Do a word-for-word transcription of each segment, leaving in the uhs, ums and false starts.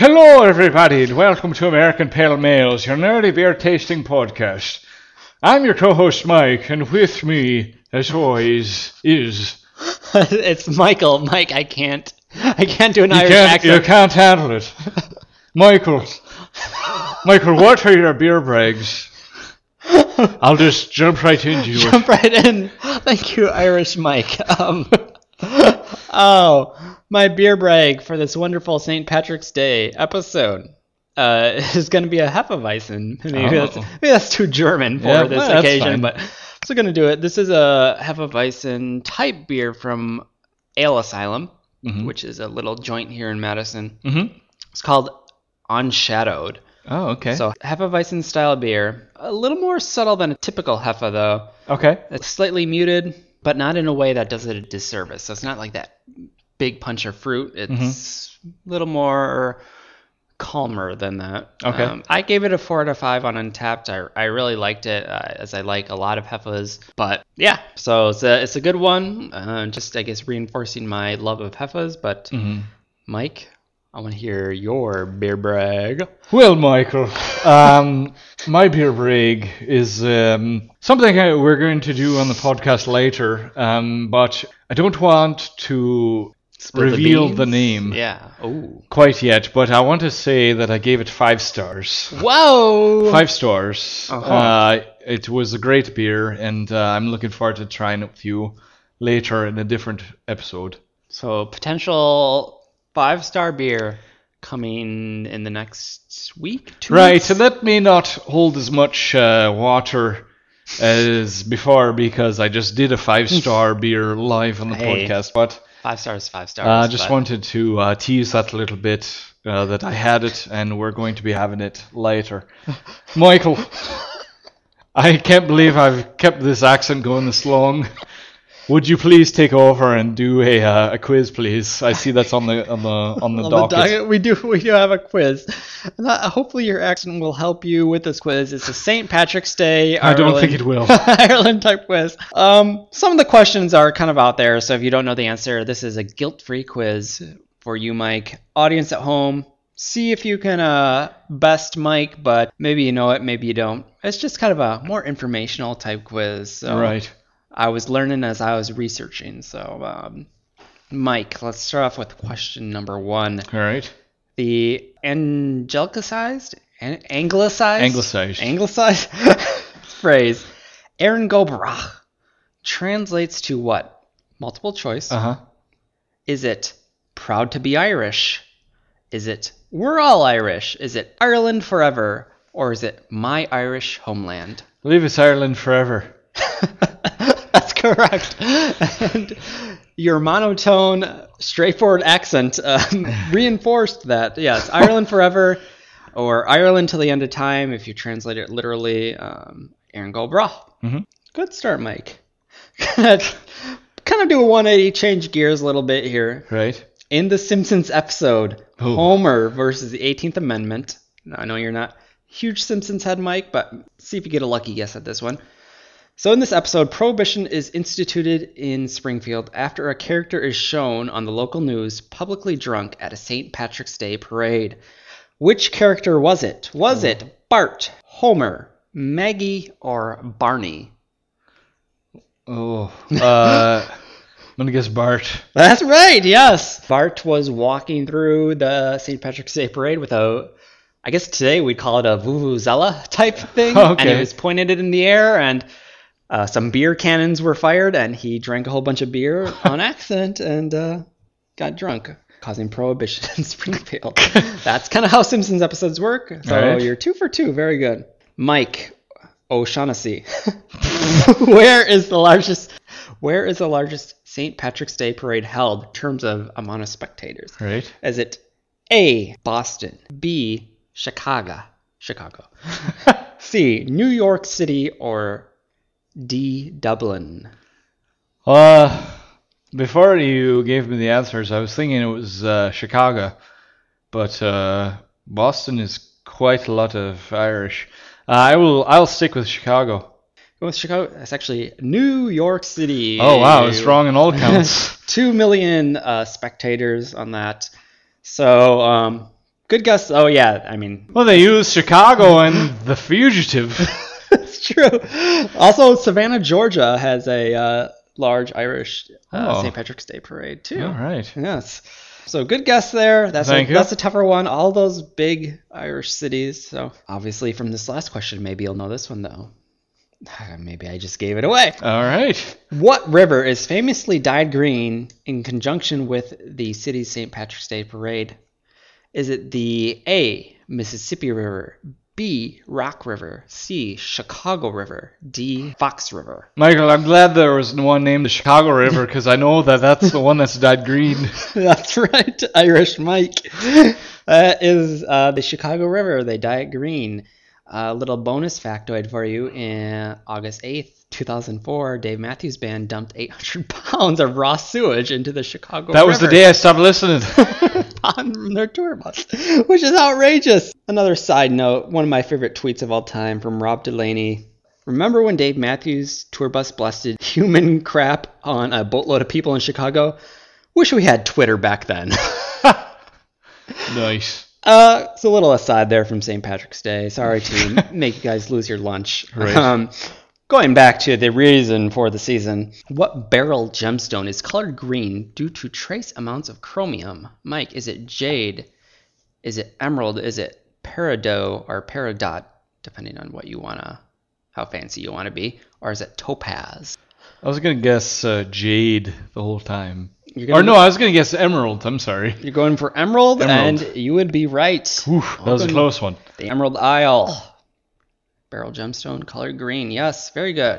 Hello, everybody, and welcome to American Pale Males, your nerdy beer tasting podcast. I'm your co-host Mike, and with me, as always, is it's Michael. Mike, I can't. I can't do an you Irish can't, accent. You can't handle it, Michael. Michael, what are your beer brags? I'll just jump right into it. Jump right in. Thank you, Irish Mike. Um, oh, my beer brag for this wonderful Saint Patrick's Day episode uh, is going to be a Hefeweizen. Maybe, Oh. that's, maybe that's too German for Yeah, this well, that's occasion, fine. but so going to do it. This is a Hefeweizen type beer from Ale Asylum, Mhm. which is a little joint here in Madison. Mm-hmm. It's called Unshadowed. Oh, okay. So Hefeweizen style beer, a little more subtle than a typical Hefe though. okay. It's slightly muted, but not in a way that does it a disservice. So it's not like that big punch of fruit. It's Mm-hmm. a little more calmer than that. Okay. Um, I gave it a four out of five on Untapped. I, I really liked it, uh, as I like a lot of Hefes. But yeah, so it's a, it's a good one. Uh, just, I guess, reinforcing my love of Hefes. But Mm-hmm. Mike, I want to hear your beer brag. Well, Michael, um, my beer brag is um, something I- we're going to do on the podcast later, um, but I don't want to Spill the reveal the, beans? name Yeah. Oh. quite yet, but I want to say that I gave it five stars. Whoa. Five stars. Uh-huh. Uh, it was a great beer, and uh, I'm looking forward to trying it with you later in a different episode. So potential five-star beer coming in the next week, two Right, weeks? and that may not hold as much uh, water as before because I just did a five-star beer live on the Hey. podcast, but Five stars, five I stars. uh, just but- wanted to uh, tease that a little bit, uh, that I had it and we're going to be having it later. Michael, I can't believe I've kept this accent going this long. Would you please take over and do a uh, a quiz, please? I see that's on the on the on the On docket. docket, we do we do have a quiz. And that- hopefully your accent will help you with this quiz. It's a Saint Patrick's Day I don't Ireland- think it will. Ireland type quiz. Um, some of the questions are kind of out there, so if you don't know the answer, this is a guilt-free quiz for you, Mike. Audience at home, see if you can uh, best Mike, but maybe you know it, maybe you don't. It's just kind of a more informational type quiz. So Right. I was learning as I was researching. So, um, Mike, let's start off with question number one. All right. The angelicized, an- anglicized, Anglicized. anglicized phrase, Aaron Gobrach, translates to what? Multiple choice. Uh huh. Is it proud to be Irish? Is it we're all Irish? Is it Ireland forever? Or is it my Irish homeland? Leave us Ireland forever. That's correct. And your monotone, straightforward accent um, reinforced that. Yes, Ireland forever, or Ireland till the end of time, if you translate it literally. Um, Aaron Goldbrach. Mm-hmm. Good start, Mike. kind of do a one eighty, change gears a little bit here. Right. In the Simpsons episode, Oh. Homer versus the eighteenth Amendment. Now, I know you're not a huge Simpsons head, Mike, but see if you get a lucky guess at this one. So in this episode, Prohibition is instituted in Springfield after a character is shown on the local news publicly drunk at a Saint Patrick's Day parade. Which character was it? Was Oh. it Bart, Homer, Maggie, or Barney? Oh. Uh, I'm gonna guess Bart. That's right, yes. Bart was walking through the Saint Patrick's Day parade with a, I guess today we'd call it a vuvuzela type thing. Okay. And he was pointing it in the air, and uh, some beer cannons were fired, and he drank a whole bunch of beer on accident and uh, got drunk, causing prohibition in Springfield. That's kind of how Simpsons episodes work. So All right. you're two for two. Very good. Mike O'Shaughnessy. Where is the largest... Where is the largest Saint Patrick's Day parade held in terms of amount of spectators? Right. Is it A, Boston, B, Chicago, Chicago, C, New York City, or D, Dublin? Uh, before you gave me the answers, I was thinking it was uh, Chicago, but uh, Boston is quite a lot of Irish. Uh, I will. I'll stick with Chicago. Go with Chicago. It's actually New York City. Oh wow, it's wrong on all counts. Two million uh, spectators on that. So um, Good guess. Oh, yeah. I mean, Well, they used Chicago and The Fugitive. it's true. Also, Savannah, Georgia has a uh, large Irish uh, Oh. Saint Patrick's Day parade, too. All right. Yes. So good guess there. That's Thank a, you. that's a tougher one. All those big Irish cities. So obviously from this last question, maybe you'll know this one, though. Maybe I just gave it away. All right. What river is famously dyed green in conjunction with the city's Saint Patrick's Day parade? Is it the A, Mississippi River, B, Rock River, C, Chicago River, D, Fox River? Michael, I'm glad there was one named the Chicago River because I know that that's the one that's dyed green. That's right, Irish Mike. That is uh, the Chicago River. They dye it green. A little bonus factoid for you. In August eighth, two thousand four, Dave Matthews Band dumped eight hundred pounds of raw sewage into the Chicago That River. was the day I stopped listening. On their tour bus, which is outrageous. Another side note, one of my favorite tweets of all time from Rob Delaney. Remember when Dave Matthews' tour bus blasted human crap on a boatload of people in Chicago? Wish we had Twitter back then. Nice. Uh, it's a little aside there from Saint Patrick's Day. Sorry to make you guys lose your lunch. Right. Um, going back to the reason for the season, what beryl gemstone is colored green due to trace amounts of chromium? Mike, is it jade? Is it emerald? Is it peridot or peridot, depending on what you wanna, how fancy you wanna be, or is it topaz? I was going to guess uh, jade the whole time. You're gonna Or no, I was going to guess emerald. I'm sorry. You're going for emerald, Emerald. and you would be right. Oof, that was a Welcome close one. The Emerald Isle. Beryl gemstone, colored green. Yes, very good.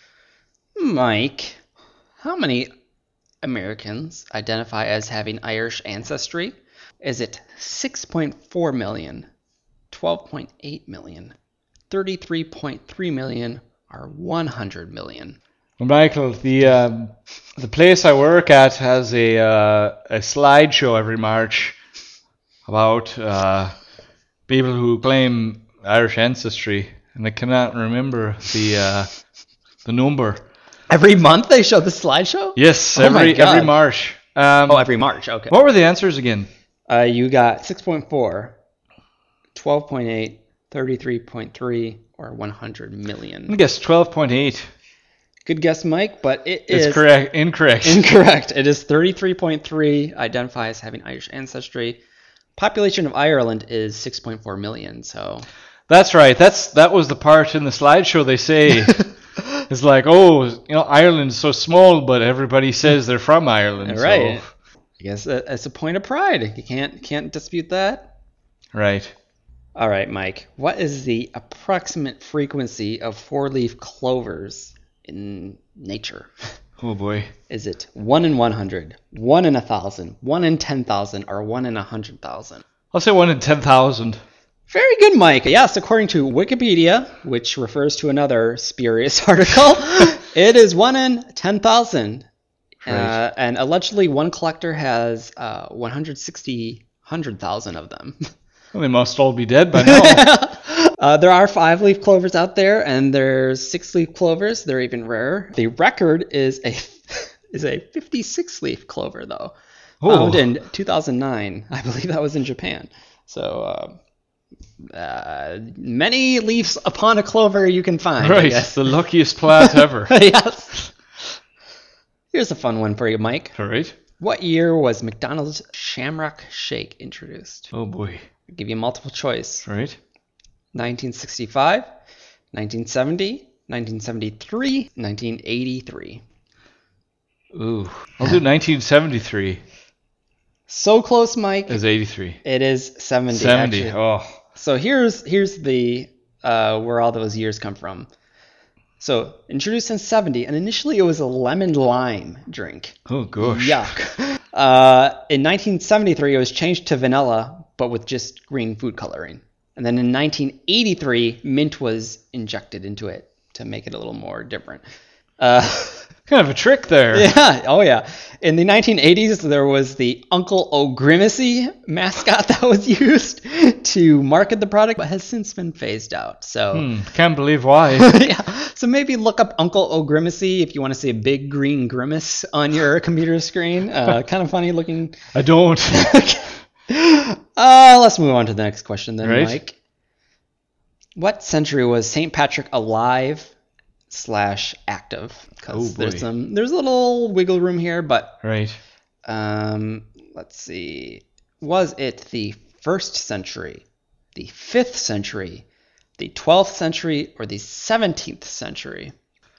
Mike, how many Americans identify as having Irish ancestry? Is it six point four million, twelve point eight million, thirty-three point three million, or one hundred million? Well, Michael, the um, the place I work at has a uh, a slideshow every March about uh, people who claim Irish ancestry, and I cannot remember the uh, the number. Every month they show the slideshow? Yes, Oh my every God. every March. Um, Oh, every March. Okay. what were the answers again? Uh, you got six point four, twelve point eight, thirty-three point three, or one hundred million. I guess twelve point eight. Good guess, Mike, but it is It's correct. Incorrect. incorrect. It is thirty-three point three, identify as having Irish ancestry. Population of Ireland is six point four million, so... That's right. That's that was the part in the slideshow they say. It's like, oh, you know, Ireland's so small, but everybody says they're from Ireland. Right. So, I guess that- that's a point of pride. You can't can't dispute that. right. All right, Mike. What is the approximate frequency of four-leaf clovers in nature? Oh boy. Is it one in one hundred, one in one thousand, one in ten thousand, or one in one hundred thousand? I'll say one in ten thousand. Very good, Mike. Yes, according to Wikipedia, which refers to another spurious article, it is one in ten thousand. Right. Uh, and allegedly, one collector has uh, one hundred sixty, one hundred thousand of them. Well, they must all be dead by now. uh, there are five-leaf clovers out there, and there's six-leaf clovers. They're even rarer. The record is a is a fifty-six-leaf clover, though, Oh. found in two thousand nine. I believe that was in Japan. So uh, uh, many leaves upon a clover you can find. I Right. guess. The luckiest plant ever. Yes. Here's a fun one for you, Mike. All right. What year was McDonald's Shamrock Shake introduced? Oh boy. I'll give you multiple choice. All right. nineteen sixty-five, nineteen seventy, nineteen seventy-three, nineteen eighty-three. Ooh. I'll do nineteen seventy-three So close, Mike. as eighty-three. It is seventy. seventy. actually. Oh. So here's here's the uh, where all those years come from. So introduced in seventy, and initially it was a lemon lime drink. Oh gosh. Yuck. Uh, in nineteen seventy-three, it was changed to vanilla, but with just green food coloring. And then in nineteen eighty-three, mint was injected into it to make it a little more different. Uh, Kind of a trick there. yeah, oh yeah. In the nineteen eighties, there was the Uncle O'Grimacy mascot that was used to market the product, but has since been phased out. So, Hmm. Can't believe why. yeah. So maybe look up Uncle O'Grimacy if you want to see a big green grimace on your computer screen. Uh, kind of funny looking. I don't. Uh, let's move on to the next question then, Right. Mike. What century was Saint Patrick alive slash active? Because Oh, boy. there's some there's a little wiggle room here, but Right. um, let's see. Was it the first century, the fifth century, the twelfth century, or the seventeenth century?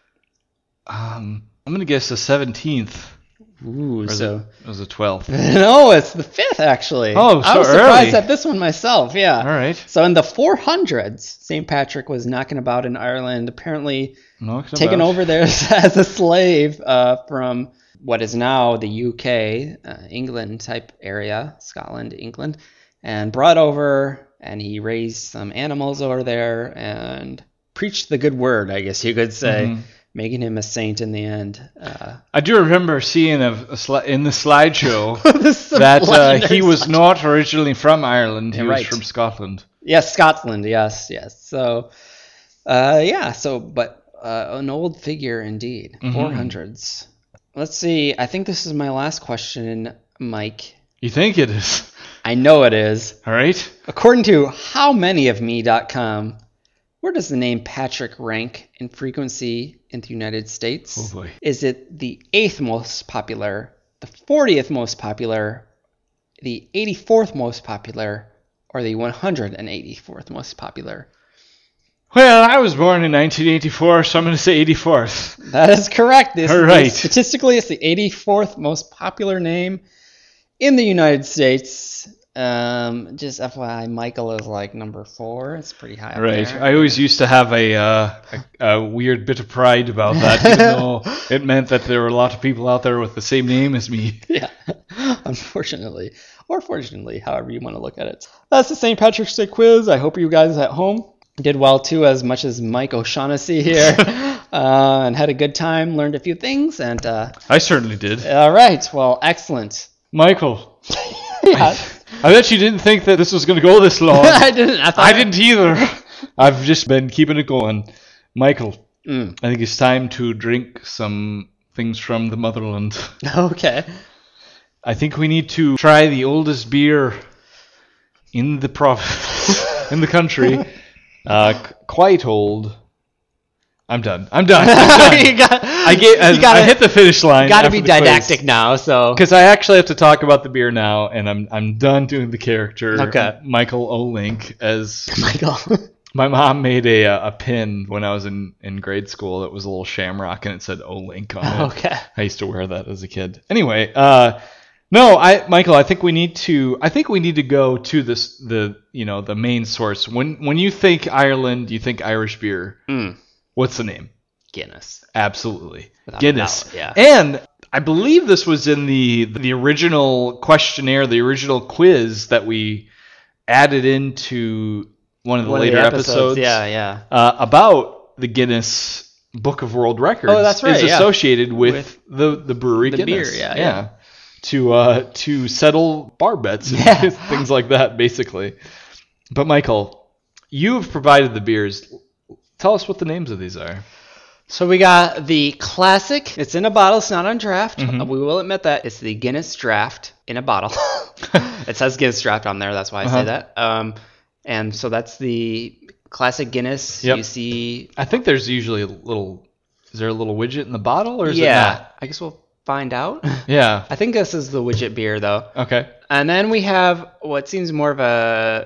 Um, I'm gonna guess the seventeenth. Ooh, Or is so it, it was the twelfth. no, it's the fifth actually. Oh, I so was surprised early. at this one myself. Yeah. All right. So in the four hundreds, Saint Patrick was knocking about in Ireland, apparently Knocking taken about. over there as a slave uh, from what is now the U K, uh, England type area, Scotland, England, and brought over, and he raised some animals over there and preached the good word, I guess you could say, Mhm. making him a saint in the end. Uh, I do remember seeing a, a sli- in the slideshow this is a that uh, legendary he was slide- not originally from Ireland. He Yeah, was right. from Scotland. Yes, Scotland. Yes, yes. So, uh, yeah. So, but uh, an old figure indeed. Mhm. four hundreds. Let's see. I think this is my last question, Mike. You think it is? I know it is. All right. According to how many of me dot com, where does the name Patrick rank in frequency in the United States? Oh, boy. Is it the eighth most popular, the fortieth most popular, the eighty-fourth most popular, or the one hundred eighty-fourth most popular? Well, I was born in nineteen eighty-four, so I'm going to say eighty-fourth. That is correct. This, All right. this- statistically, it's the eighty-fourth most popular name in the United States. Um, just F Y I, Michael is like number four. It's pretty high up Right. there. I always used to have a, uh, a a weird bit of pride about that, even though it meant that there were a lot of people out there with the same name as me. Yeah, unfortunately. Or fortunately, however you want to look at it. That's the Saint Patrick's Day quiz. I hope you guys at home did well too, as much as Mike O'Shaughnessy here. uh, and had a good time, learned a few things, and uh, I certainly did. all right, well, excellent. Michael, Yeah. I bet you didn't think that this was going to go this long. I didn't. I, thought I didn't either. I've just been keeping it going. Michael, Mm. I think it's time to drink some things from the motherland. Okay. I think we need to try the oldest beer in the province, in the country. Uh, c- quite old. I'm done. I'm done. I'm done. you got, I get. I, you gotta, I hit the finish line. gotta be didactic now, so. Because I actually have to talk about the beer now, and I'm I'm done doing the character. Okay. Michael Olink as Michael. my mom made a uh, a pin when I was in, in grade school that was a little shamrock and it said Olink on it. Okay. I used to wear that as a kid. Anyway, uh, no, I Michael, I think we need to. I think we need to go to this the you know the main source. When when you think Ireland, you think Irish beer. Mm. What's the name? Guinness. Absolutely, Without a Guinness. doubt, yeah. And I believe this was in the the original questionnaire, the original quiz that we added into one of the One of later the episodes. Yeah, yeah. Uh, about the Guinness Book of World Records. Oh, that's right, Is yeah. associated with, With the the brewery the Guinness. beer, yeah, yeah. To uh to settle bar bets and Yeah. things like that, basically. But Michael, you have provided the beers. Tell us what the names of these are. So we got the classic. It's in a bottle. It's not on draft. Mhm. Uh, we will admit that. It's the Guinness Draft in a bottle. It says Guinness Draft on there. That's why I Uh-huh. say that. Um, and so that's the classic Guinness. Yep. You see. I think there's usually a little. Is there a little widget in the bottle, or is Yeah. it not? I guess we'll find out. Yeah. I think this is the widget beer though. Okay. And then we have what seems more of a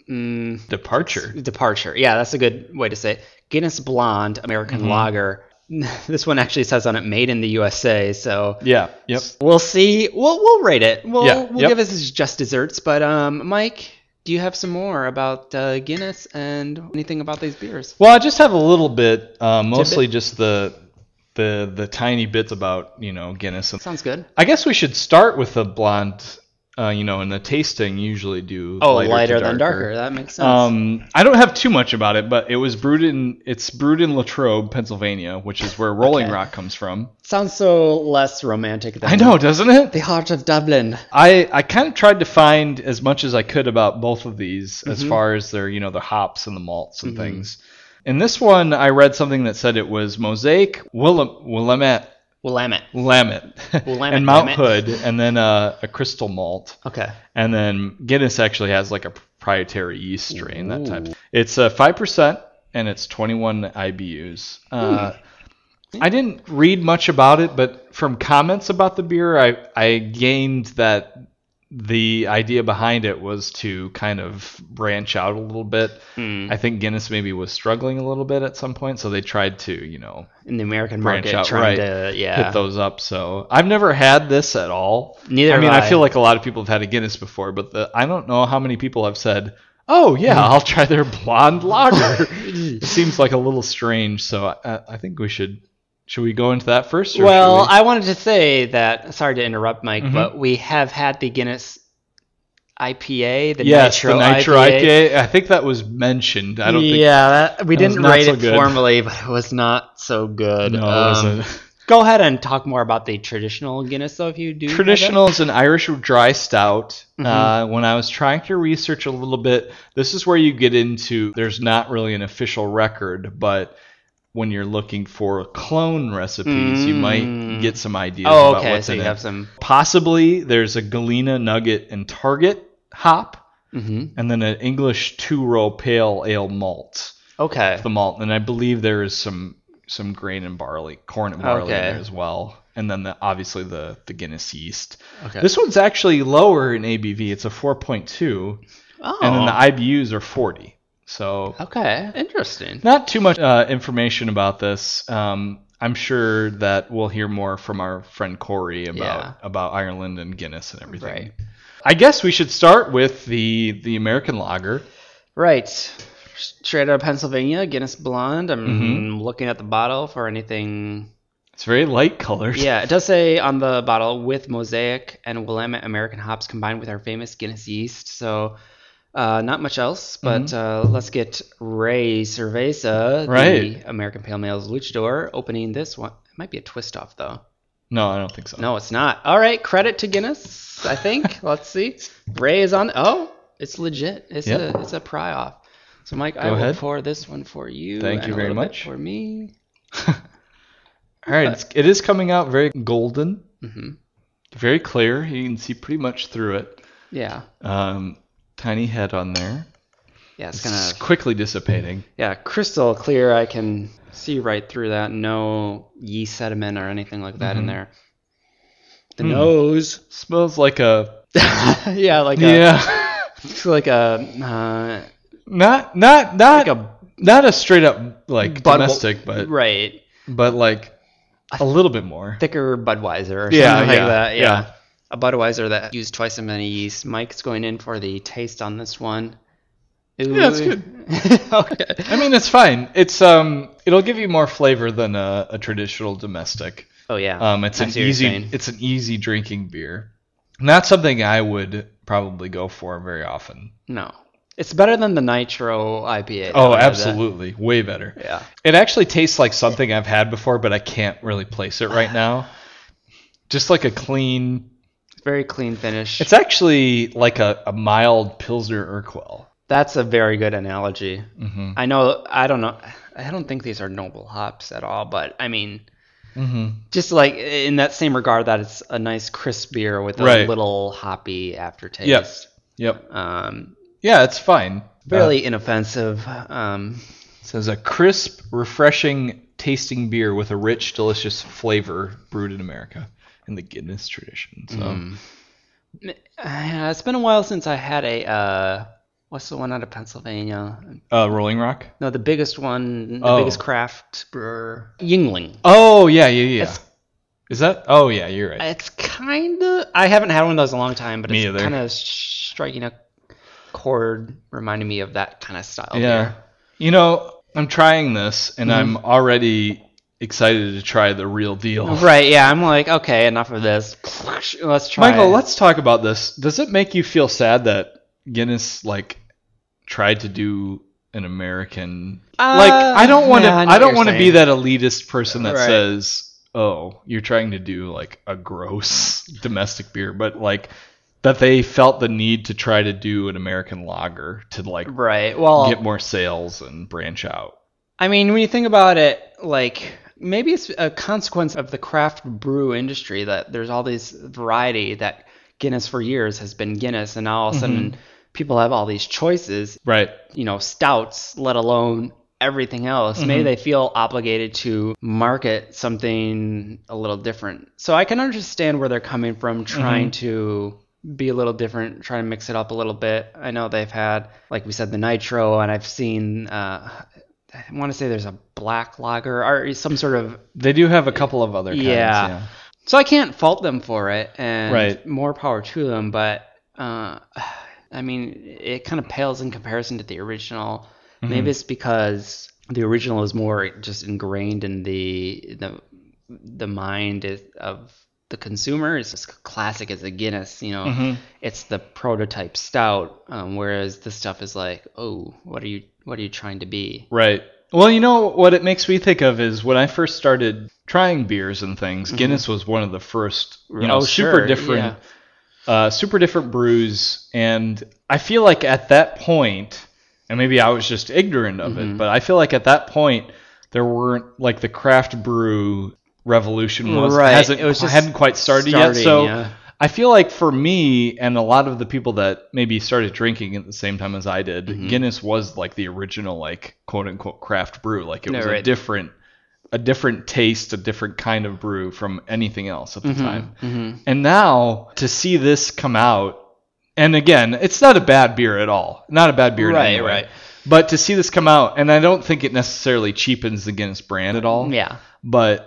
mm, Departure. departure. Yeah, that's a good way to say it. Guinness Blonde American Mhm. Lager. This one actually says on it made in the U S A, so Yeah. Yep. we'll see. We'll we'll rate it. We'll Yeah, we'll yep. give it just desserts. But um, Mike, do you have some more about uh, Guinness and anything about these beers? Well, I just have a little bit, uh, mostly just the the the tiny bits about you know Guinness. And Sounds good. I guess we should start with the blonde. Uh, you know, in the tasting, usually do Oh, lighter, lighter, to than darker. That makes sense. Um, I don't have too much about it, but it was brewed in it's brewed in Latrobe, Pennsylvania, which is where Rolling Okay. Rock comes from. Sounds so less romantic than I know, doesn't it? the heart of Dublin. I, I kind of tried to find as much as I could about both of these as Mhm. far as their, you know, the hops and the malts and Mhm. things. In this one, I read something that said it was Mosaic, Willam- Willamette, Willamette. Willamette. Willamette, and Mount Willamette. Hood, and then uh, a crystal malt. Okay. And then Guinness actually has like a proprietary yeast strain, that type. Ooh. It's uh, five percent, and it's twenty-one I B Us. Uh, I didn't read much about it, but from comments about the beer, I, I gained that the idea behind it was to kind of branch out a little bit. Mm. I think Guinness maybe was struggling a little bit at some point, so they tried to, you know, In the American branch market, out, trying right, to, yeah. hit those up. So I've never had this at all. Neither I mean, have I I. feel like a lot of people have had a Guinness before, but the, I don't know how many people have said, "Oh yeah, I'll try their blonde lager." It seems like a little strange, so I, I think we should. Should we go into that first? Or Well, should we? I wanted to say that, sorry to interrupt, Mike, Mhm. but we have had the Guinness I P A, the yes, Nitro, the Nitro I P A. I P A. I think that was mentioned. I don't think. Yeah, that, we that was didn't not rate so it good. formally, but it was not so good. No, it Um, wasn't. Go ahead and talk more about the traditional Guinness, though, if you do. have that. Traditional is an Irish dry stout. Mhm. Uh, when I was trying to research a little bit, this is where you get into, there's not really an official record, but when you're looking for clone recipes, you Mm. might get some ideas Oh, about okay, what's so in you it. have some. Possibly there's a Galena Nugget and Target hop, hmm and then an English two-row pale ale malt. Okay. The malt, and I believe there is some some grain and barley, corn and barley in Okay. there as well. And then the, obviously the, the Guinness yeast. Okay. This one's actually lower in A B V. It's a four point two, oh. and then the I B Us are forty. So Okay. Interesting. not too much uh, information about this. Um, I'm sure that we'll hear more from our friend Corey about Yeah. about Ireland and Guinness and everything. Right. I guess we should start with the the American lager. Right. Straight out of Pennsylvania, Guinness Blonde. I'm Mhm. looking at the bottle for anything. It's very light colored. Yeah, it does say on the bottle, with Mosaic and Willamette American hops combined with our famous Guinness yeast. So uh, not much else, but uh, let's get Ray Cerveza, Right. the American Pale Ale's luchador, opening this one. It might be a twist off, though. No, I don't think so. No, it's not. All right, credit to Guinness, I think. Let's see. Ray is on. Oh, it's legit. It's Yep. a it's a pry off. So, Mike, I Go will ahead. pour this one for you. Thank and you a very little bit much. for me. All right, it's, it is coming out very golden, hmm very clear. You can see pretty much through it. Yeah. Um, tiny head on there. Yeah, it's It's kind of quickly dissipating. yeah, crystal clear. I can see right through that. No yeast sediment or anything like that in Mhm. there. The Mm. nose. Smells like a yeah, like a, yeah, it's like a uh, not not not like a not a straight up like Bud- domestic, but right but like a little bit more. thicker Budweiser or Yeah, something like yeah, that. Yeah. yeah. A Budweiser that used twice as many yeast. Mike's going in for the taste on this one. Ooh. Yeah, it's good. Okay. I mean, it's fine. It's um, it'll give you more flavor than a, a traditional domestic. Oh yeah. Um, it's I an see what you're easy, saying. it's an easy drinking beer. Not something I would probably go for very often. No. It's better than the Nitro I P A. Oh, though, I have that. absolutely, way better. Yeah. It actually tastes like something I've had before, but I can't really place it right now. Just like a clean. Very clean finish. It's actually like a, a mild Pilsner Urquell. That's a very good analogy. Mm-hmm. I know, I don't know, I don't think these are noble hops at all, but I mean, Mm-hmm. just like in that same regard that it's a nice crisp beer with a Right. little hoppy aftertaste. Yep. Yep. Um, Yeah, it's fine. Fairly inoffensive. Um, It says a crisp, refreshing tasting beer with a rich, delicious flavor brewed in America in the Guinness tradition. So mm. Uh, it's been a while since I had a, uh, what's the one out of Pennsylvania? uh, Rolling Rock. No, the biggest one, the Oh. biggest craft brewer. Yingling. Oh yeah, yeah, yeah. It's- Is that? Oh yeah, you're right. It's kind of, I haven't had one of those in a long time, but Me it's either. kind of striking a chord, reminding me of that kind of style Yeah. beer. You know, I'm trying this, and Mhm. I'm already excited to try the real deal. Right, yeah, I'm like, okay, enough of this. Let's try Michael, it. let's talk about this. Does it make you feel sad that Guinness like tried to do an American Uh, like I don't want to yeah, I know I, what don't you're want to be saying. that elitist person that Right. says, "Oh, you're trying to do like a gross domestic beer," but like that they felt the need to try to do an American lager to like Right, well, get more sales and branch out. I mean, when you think about it, like, maybe it's a consequence of the craft brew industry that there's all this variety that Guinness for years has been Guinness, and now all of a sudden mm-hmm. people have all these choices. Right. You know, stouts, let alone everything else. Mm-hmm. Maybe they feel obligated to market something a little different. So I can understand where they're coming from, trying mm-hmm. to be a little different, try to mix it up a little bit. I know they've had, like we said, the nitro, and I've seen, uh, I want to say there's a black lager or some sort of... They do have a couple of other kinds, yeah. yeah. So I can't fault them for it, and right. more power to them, but, uh, I mean, it kind of pales in comparison to the original. Mm-hmm. Maybe it's because the original is more just ingrained in the the, the mind of the consumer. It's as classic as a Guinness, you know. Mm-hmm. It's the prototype stout, um, whereas this stuff is like, oh, what are you what are you trying to be? Right. Well, you know what it makes me think of is when I first started trying beers and things, mm-hmm. Guinness was one of the first, you know, oh, super sure. different, yeah. uh, super different brews, and I feel like at that point, and maybe I was just ignorant of mm-hmm. it, but I feel like at that point there weren't like the craft brew revolution was right. hasn't it was just hadn't quite started starting, yet. So yeah. I feel like for me and a lot of the people that maybe started drinking at the same time as I did, mm-hmm. Guinness was like the original like quote unquote craft brew. Like it was no, right. a different a different taste, a different kind of brew from anything else at the mm-hmm. time. Mm-hmm. And now to see this come out, and again, it's not a bad beer at all. Not a bad beer in right, any way. Right. But to see this come out, and I don't think it necessarily cheapens the Guinness brand at all. Yeah. But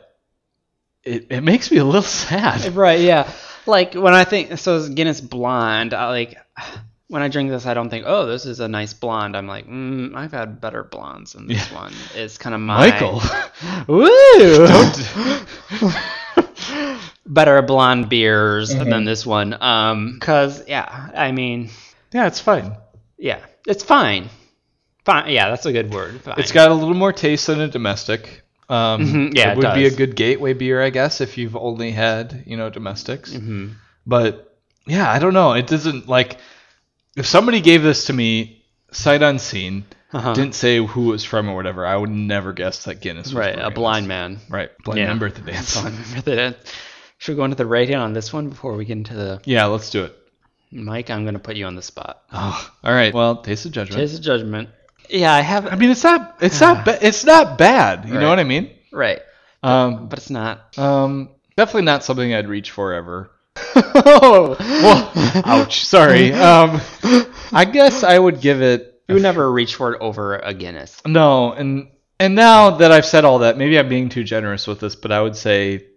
it, it makes me a little sad. Right, yeah. Like when I think, so Guinness Blonde, I like, when I drink this, I don't think, oh, this is a nice blonde. I'm like, mm, I've had better blondes than this yeah. one. It's kind of my... Michael. Woo! Better blonde beers mm-hmm. than this one. Um, cause yeah, I mean... Yeah, it's fine. Yeah, it's fine. Fine. Yeah, that's a good word. Fine. It's got a little more taste than a domestic. Um, mm-hmm. Yeah, it, it would does. be a good gateway beer, I guess, if you've only had, you know, domestics. Mm-hmm. But yeah, I don't know. It doesn't like if somebody gave this to me sight unseen, uh-huh. didn't say who it was from or whatever, I would never guess that Guinness was right. A blind man. Right. Blind yeah. man birthday dance. Blind man birthday dance. Should we go into the rating on this one before we get into the? Yeah, let's do it. Mike, I'm going to put you on the spot. Oh, all right. Well, taste of judgment. Taste of judgment. Yeah, I have. I mean, it's not. It's not. Ba- it's not bad. You right. know what I mean? Right. But, um, but it's not. Um, definitely not something I'd reach for ever. Oh, well, ouch. Sorry. Um, I guess I would give it. You would never reach for it over a Guinness. No, and and now that I've said all that, maybe I'm being too generous with this, but I would say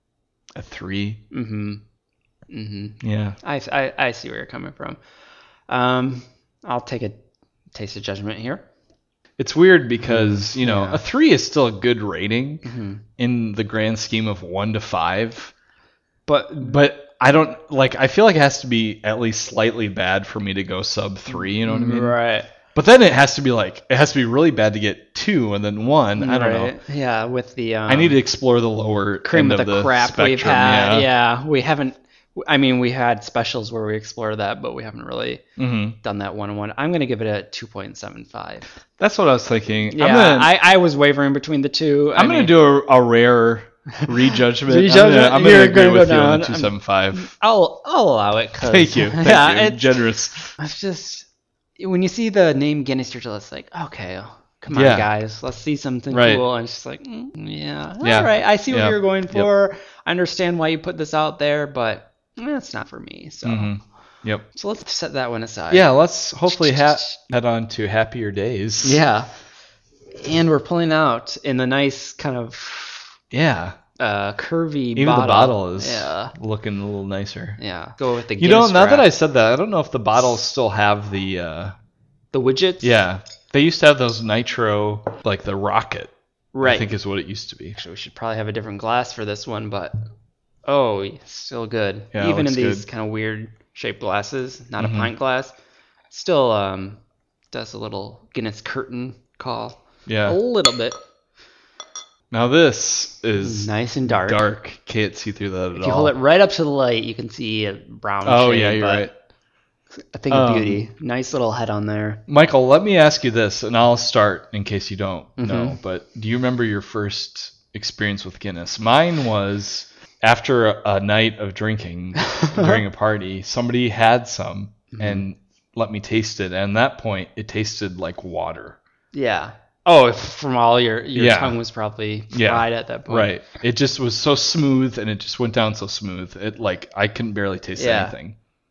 a three. Mm-hmm. Mm-hmm. Yeah. I, I, I see where you're coming from. Um, I'll take a taste of judgment here. It's weird because, you know, yeah. a three is still a good rating mm-hmm. in the grand scheme of one to five. But but I don't, like, I feel like it has to be at least slightly bad for me to go sub three, you know what I mean? Right. But then it has to be like, it has to be really bad to get two and then one. I don't right. know. Yeah, with the... Um, I need to explore the lower cream end of the, the crap spectrum. we've had. Yeah. yeah, we haven't... I mean, we had specials where we explored that, but we haven't really mm-hmm. done that one-on-one. I'm going to give it a two point seven five. That's what I was thinking. Yeah, I'm gonna, I, I was wavering between the two. I'm going to do a, a rare rejudgment. Rejudgment? I'm going to agree gonna with go you on down. the two seven five. I'll, I'll allow it. Cause, Thank you. Thank yeah, you. it, Generous. It's just, when you see the name Guinness, you're just like, okay, come on, yeah. guys. Let's see something right. cool. And it's just like, mm, yeah, yeah. all right. I see what yep. you're going for. Yep. I understand why you put this out there, but eh, it's not for me. So, mm-hmm. Yep. So let's set that one aside. Yeah, let's hopefully ha- head on to happier days. Yeah. And we're pulling out in the nice kind of yeah uh, curvy Even bottle. the bottle is yeah. looking a little nicer. Yeah. Go with the You know, Guinness now wrap. that I said that, I don't know if the bottles still have the... Uh, the widgets? Yeah. They used to have those nitro, like the rocket. Right. I think is what it used to be. Actually, we should probably have a different glass for this one, but... Oh, still good. Yeah, Even in these good. kind of weird shaped glasses, not mm-hmm. a pint glass, still um, does a little Guinness curtain call. Yeah. A little bit. Now this is nice and dark. Dark. Can't see through that at all. If you hold it right up to the light, you can see a brown Oh, shade, yeah, you're but right. A thing of Um, beauty. Nice little head on there. Michael, let me ask you this, and I'll start in case you don't mm-hmm. know. But do you remember your first experience with Guinness. Mine was after a, a night of drinking during a party, somebody had some mm-hmm. and let me taste it. And at that point, it tasted like water. Yeah. Oh, from all your your yeah. tongue was probably fried yeah. at that point. Right. It just was so smooth, and it just went down so smooth. It like I couldn't barely taste yeah. anything.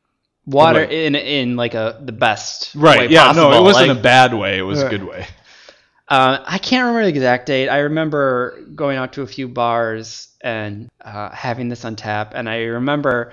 Water like, in in like a the best right. way yeah. possible. No, it wasn't like, a bad way. It was uh, a good way. Uh, I can't remember the exact date. I remember going out to a few bars and uh, having this on tap, and I remember,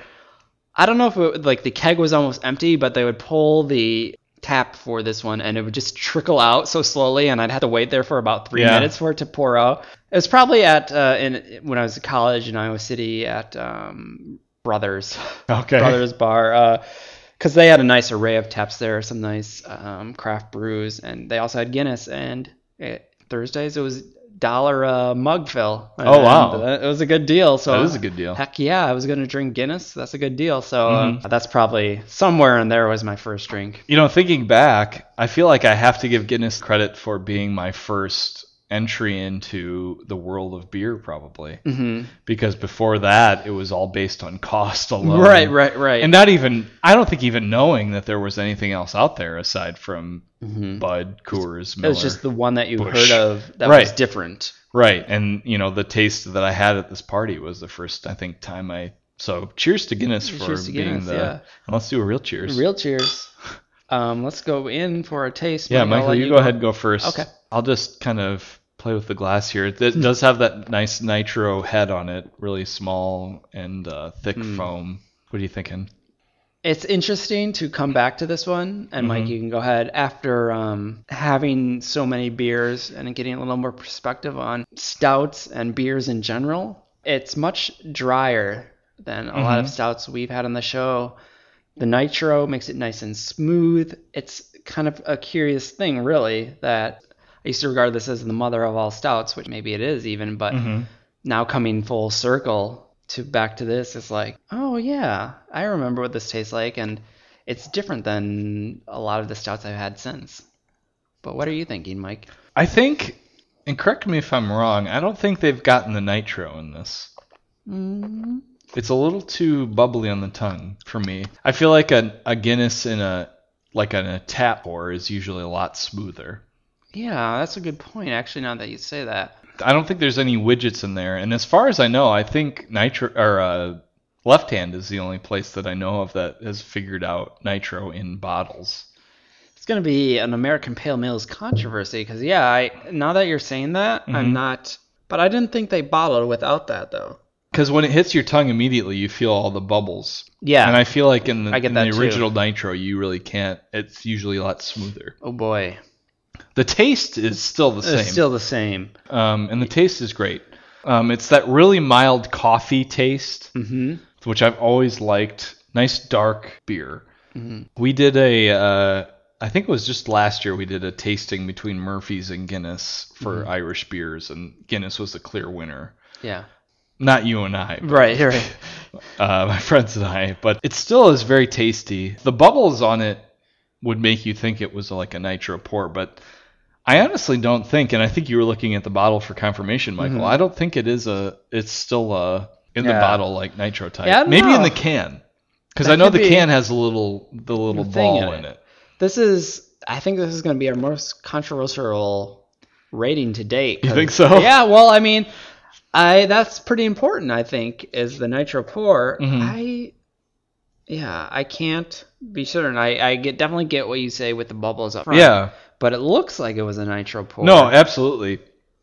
I don't know if it, like the keg was almost empty, but they would pull the tap for this one, and it would just trickle out so slowly, and I'd have to wait there for about three yeah. minutes for it to pour out. It was probably at uh, in when I was in college in Iowa City at um, Brothers, okay. Brothers Bar. Uh, Because they had a nice array of taps there, some nice um, craft brews, and they also had Guinness. And it, Thursdays it was dollar uh, mug fill. Oh wow, it was a good deal. So that is a good deal. Heck yeah, I was gonna drink Guinness. That's a good deal. So mm-hmm. uh, that's probably somewhere in there was my first drink. You know, thinking back, I feel like I have to give Guinness credit for being my first entry into the world of beer, probably mm-hmm. because before that it was all based on cost alone. Right, right, right. And not even, I don't think even knowing that there was anything else out there aside from mm-hmm. Bud, Coors, Miller. It was just the one that you Busch. heard of that right. was different. Right, and you know the taste that I had at this party was the first, I think, time I. So cheers to Guinness for cheers to being Guinness, the. Yeah. And let's do a real cheers. Real cheers. Um, let's go in for a taste. Yeah, Mike, Michael, you, you go, go ahead and go first. Okay. I'll just kind of play with the glass here. It does have that nice nitro head on it, really small and uh, thick mm. foam. What are you thinking? It's interesting to come back to this one, and mm-hmm. Mike, you can go ahead. After um, having so many beers and getting a little more perspective on stouts and beers in general, it's much drier than a mm-hmm. lot of stouts we've had on the show. The nitro makes it nice and smooth. It's kind of a curious thing, really, that I used to regard this as the mother of all stouts, which maybe it is even, but mm-hmm. now coming full circle to back to this, it's like, oh yeah, I remember what this tastes like, and it's different than a lot of the stouts I've had since. But what are you thinking, Mike? I think, and correct me if I'm wrong, I don't think they've gotten the nitro in this. Mm-hmm. It's a little too bubbly on the tongue for me. I feel like a, a Guinness in a like in a tap pour is usually a lot smoother. Yeah, that's a good point, actually, now that you say that. I don't think there's any widgets in there. And as far as I know, I think nitro or uh, Left Hand is the only place that I know of that has figured out nitro in bottles. It's going to be an American Pale Ale's controversy because, yeah, I now that you're saying that, mm-hmm. I'm not... But I didn't think they bottled without that, though. Because when it hits your tongue immediately, you feel all the bubbles. Yeah. And I feel like in the, I get in that the original too. nitro, you really can't. It's usually a lot smoother. Oh, boy. The taste is still the same. It's still the same. Um, and the taste is great. Um, it's that really mild coffee taste, mm-hmm. which I've always liked. Nice dark beer. Mm-hmm. We did a, uh, I think it was just last year, we did a tasting between Murphy's and Guinness for mm-hmm. Irish beers, and Guinness was the clear winner. Yeah. Not you and I. But, right, right. uh, my friends and I. But it still is very tasty. The bubbles on it would make you think it was like a nitro pour, but I honestly don't think, and I think you were looking at the bottle for confirmation, Michael. Mm-hmm. I don't think it is a, it's still a, in yeah. the bottle like nitro type. Yeah, Maybe know. in the can. Because I know the be can has a little, the little the ball in in it. it. This is, I think this is going to be our most controversial rating to date. You think so? Yeah, well, I mean, I that's pretty important, I think, is the nitro pour. Mm-hmm. I, yeah, I can't be certain. I, I get definitely get what you say with the bubbles up front. Yeah. But it looks like it was a nitro pour. No, absolutely.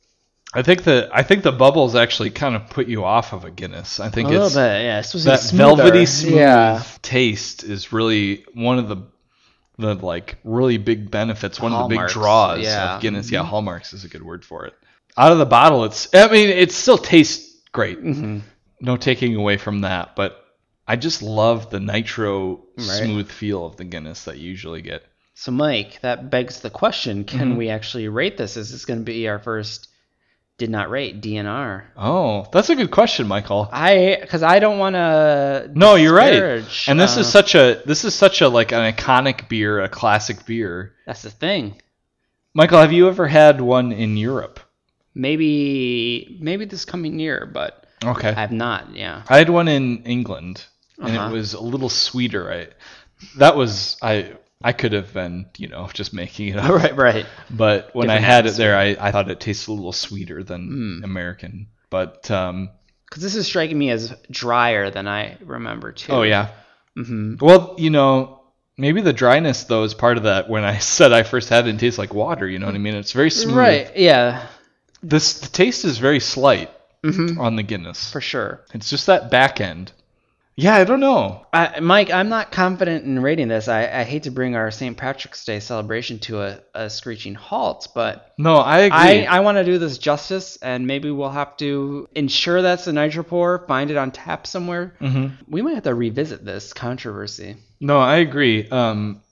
I think the I think the bubbles actually kind of put you off of a Guinness. I think a it's little bit, yeah. It's supposed to that be smoother. velvety smooth yeah. taste is really one of the the like really big benefits, one Hallmarks, of the big draws yeah. of Guinness. Mm-hmm. Yeah, hallmarks is a good word for it. Out of the bottle, it's I mean it still tastes great. Mm-hmm. No taking away from that, but I just love the nitro right. smooth feel of the Guinness that you usually get. So, Mike, that begs the question, can mm-hmm. we actually rate this? Is this going to be our first did not rate, D N R? Oh, that's a good question, Michael. I because I don't want to No, you're right. And this uh, is such a this is such a like an iconic beer, a classic beer. That's the thing. Michael, have you ever had one in Europe? maybe maybe this coming year, but Okay. I have not. Yeah. I had one in England, and Uh-huh. it was a little sweeter. I that was I I could have been, you know, just making it up. Right, right. But when Different I had it atmosphere. there, I, I thought it tasted a little sweeter than American. But um, Because this is striking me as drier than I remember too. oh yeah. Hmm. Well, you know, maybe the dryness though is part of that. When I said I first had it, it tastes like water. You know what I mean? It's very smooth. Right. Yeah. This the taste is very slight Hmm. on the Guinness. For sure. It's just that back end. Yeah, I don't know. I, Mike, I'm not confident in rating this. I, I hate to bring our Saint Patrick's Day celebration to a, a screeching halt, but No, I agree. I, I want to do this justice, and maybe we'll have to ensure that's a nitropore, find it on tap somewhere. Mhm. We might have to revisit this controversy. No, I agree. Um,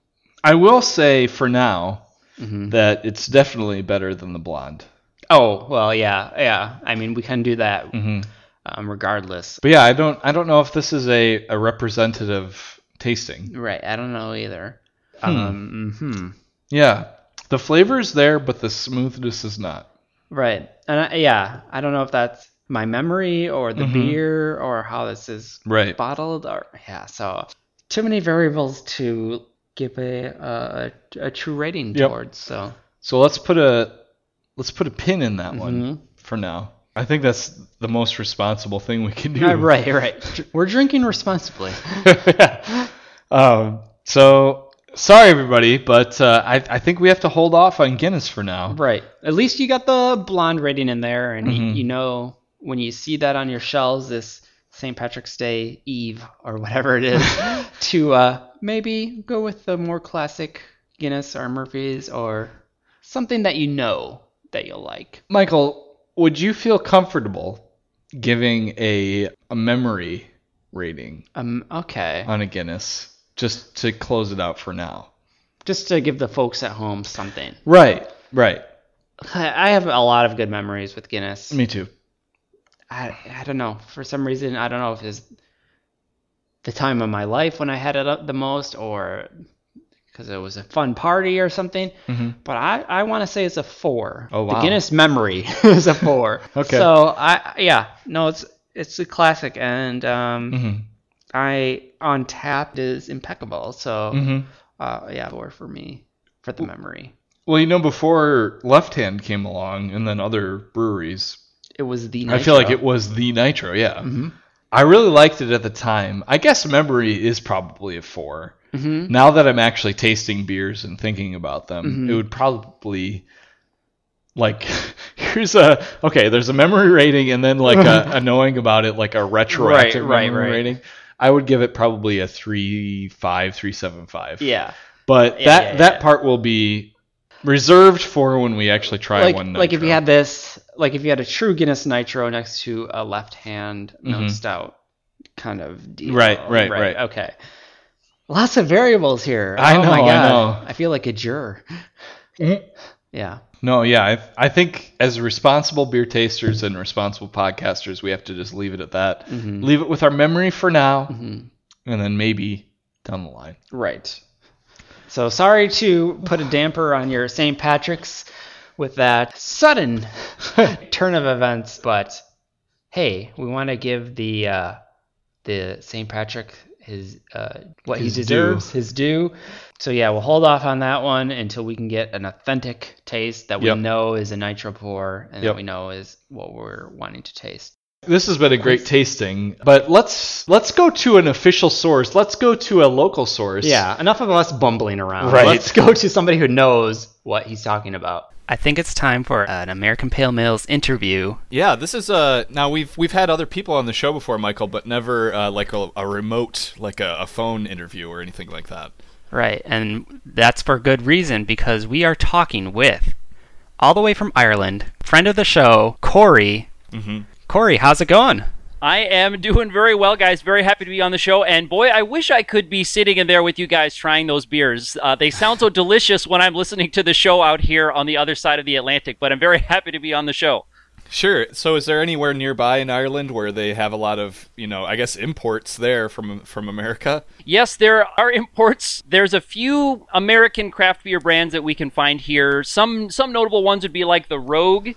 I will say for now Mhm. that it's definitely better than the blonde. Oh, well, yeah, yeah. I mean, we can do that Hmm um, regardless. But yeah, I don't. I don't know if this is a, a representative tasting. Right, I don't know either. Hmm. Um, hmm. Yeah, the flavor is there, but the smoothness is not. Right, and I, yeah, I don't know if that's my memory or the Mhm. beer or how this is Right. bottled or yeah. So too many variables to give a a, a true rating Yep. towards. So So let's put a let's put a pin in that Mhm. one for now. I think that's the most responsible thing we can do. Uh, right, right. We're drinking responsibly. Yeah. Um, so sorry everybody, but uh, I I think we have to hold off on Guinness for now. Right. At least you got the blonde rating in there, and y Mhm. you know when you see that on your shelves this Saint Patrick's Day Eve or whatever it is, to uh, maybe go with the more classic Guinness or Murphy's or something that you know that you'll like. Michael, would you feel comfortable giving a a memory rating Um. Okay. on a Guinness just to close it out for now? Just to give the folks at home something. Right. Right. I I have a lot of good memories with Guinness. Me too. I, I don't know. For some reason, I don't know if it's the time of my life when I had it up the most or because it was a fun party or something. Mhm. But I, I want to say it's a four. Oh, wow. The Guinness memory is a four. Okay. So, I yeah. No, it's it's a classic. And um, Mhm. I on tap is impeccable. So, Mhm. uh, yeah, four for me for the memory. Well, you know, before Left Hand came along, and then other breweries, It was the I feel like nitro. it was the nitro. Yeah. Mhm. I really liked it at the time. I guess memory is probably a four. Mhm. Now that I'm actually tasting beers and thinking about them, Mhm. it would probably like here's a okay. There's a memory rating, and then like a, a knowing about it, like a retroactive Right, right, memory right. rating. I would give it probably a three five, three seven five. Yeah. But Yeah, that yeah, that yeah. part will be reserved for when we actually try like, one. like if you nitro. had this, like if you had a true Guinness Nitro next to a left hand no Mhm. stout kind of deal. Right, right, right. Okay. Lots of variables here. I oh know, my I God. know. I feel like a juror. Mhm. Yeah. No, yeah, I, I think as responsible beer tasters and responsible podcasters, we have to just leave it at that. Mhm. Leave it with our memory for now, Mhm. and then maybe down the line. Right. So sorry to put a damper on your Saint Patrick's with that sudden turn of events, but hey, we want to give the uh, the Saint Patrick his uh, what His he due. deserves, his due. So yeah, we'll hold off on that one until we can get an authentic taste that we Yep. know is a nitro pour and Yep. that we know is what we're wanting to taste. This has been a great tasting, but let's let's go to an official source. Let's go to a local source. Yeah, enough of us bumbling around. Right. Let's go to somebody who knows what he's talking about. I think it's time for an American Pale Ales interview. Yeah, this is uh now we've we've had other people on the show before, Michael, but never uh, like a, a remote, like a, a phone interview or anything like that. Right, and that's for good reason because we are talking with, all the way from Ireland, friend of the show, Corey. Mm-hmm. Corey, how's it going? I am doing very well, guys. Very happy to be on the show. And boy, I wish I could be sitting in there with you guys trying those beers. Uh, they sound so delicious when I'm listening to the show out here on the other side of the Atlantic, but I'm very happy to be on the show. Sure. So is there anywhere nearby in Ireland where they have a lot of, you know, I guess imports there from from America? Yes, there are imports. There's a few American craft beer brands that we can find here. Some some notable ones would be like the Rogue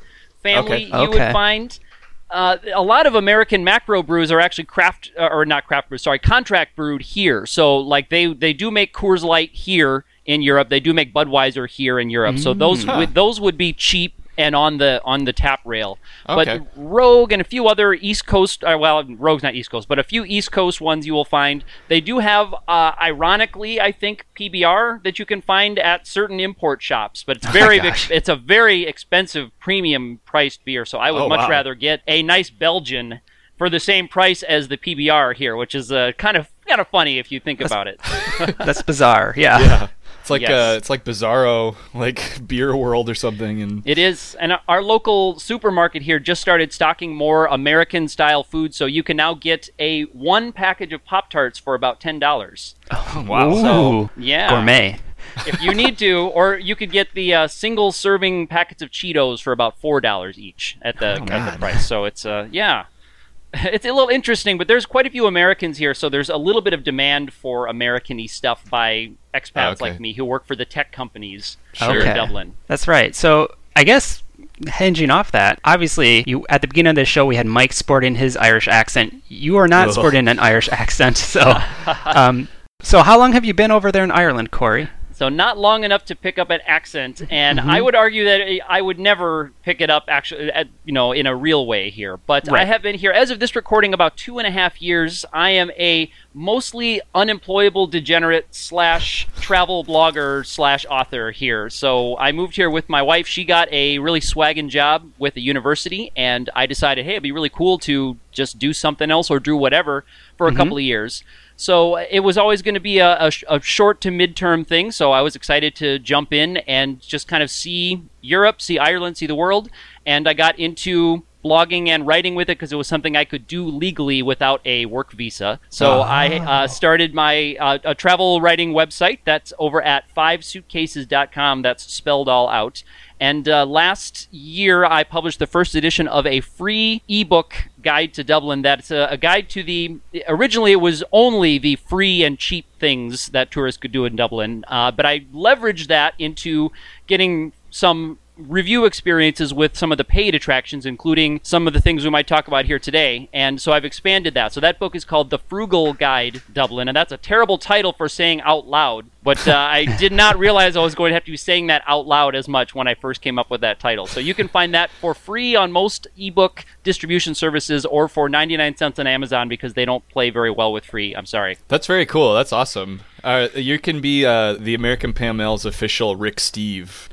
family, Okay. you Okay. would find. Uh, a lot of American macro brews are actually craft, uh, or not craft brews, sorry, contract brewed here. So, like, they, they do make Coors Light here in Europe. They do make Budweiser here in Europe. So those Huh. would, those would be cheap and on the on the tap rail. Okay. But Rogue and a few other East Coast, uh, well, Rogue's not East Coast, but a few East Coast ones you will find. They do have, uh, ironically, I think, P B R that you can find at certain import shops. But it's very, gosh. it's a very expensive, premium priced beer. So I would Oh, much wow. rather get a nice Belgian for the same price as the P B R here, which is uh, kind of kind of funny if you think about it. That's bizarre. Yeah. Yeah. It's like Yes. uh, it's like Bizarro, like Beer World or something, and It is, and our local supermarket here just started stocking more American-style food, so you can now get a one package of Pop-Tarts for about ten dollars. wow. Ooh. So, yeah. Gourmet. If you need to, or you could get the uh, single-serving packets of Cheetos for about four dollars each at the, Oh, at God. the price. So it's, uh, yeah. It's a little interesting, but there's quite a few Americans here, so there's a little bit of demand for American-y stuff by expats Okay. like me who work for the tech companies Sure. here in Okay. Dublin. That's right. So I guess hinging off that, obviously, you at the beginning of the show we had Mike sporting his Irish accent. You are not Ugh. sporting an Irish accent. So, um, so how long have you been over there in Ireland, Corey? So not long enough to pick up an accent, and Mm-hmm. I would argue that I would never pick it up actually, at, you know, in a real way here. But I Right. have been here as of this recording about two and a half years. I am a mostly unemployable degenerate slash travel blogger slash author here. So I moved here with my wife. She got a really swaggin' job with a university, and I decided, hey, it'd be really cool to just do something else or do whatever for a couple of years. So it was always going to be a, a, sh- a short to midterm thing. So I was excited to jump in and just kind of see Europe, see Ireland, see the world. And I got into blogging and writing with it because it was something I could do legally without a work visa. So I uh, started my uh, a travel writing website. That's over at five suitcases dot com. That's spelled all out. And uh, last year, I published the first edition of a free ebook guide to Dublin. That's a, a guide to the. Originally, it was only the free and cheap things that tourists could do in Dublin, uh, but I leveraged that into getting some review experiences with some of the paid attractions, including some of the things we might talk about here today. And so I've expanded that. So that book is called The Frugal Guide Dublin, and that's a terrible title for saying out loud. But uh, I did not realize I was going to have to be saying that out loud as much when I first came up with that title. So you can find that for free on most ebook distribution services or for ninety-nine cents on Amazon because they don't play very well with free. I'm sorry. That's very cool. That's awesome. Uh, you can be uh, the American Pam L's official Rick Steve.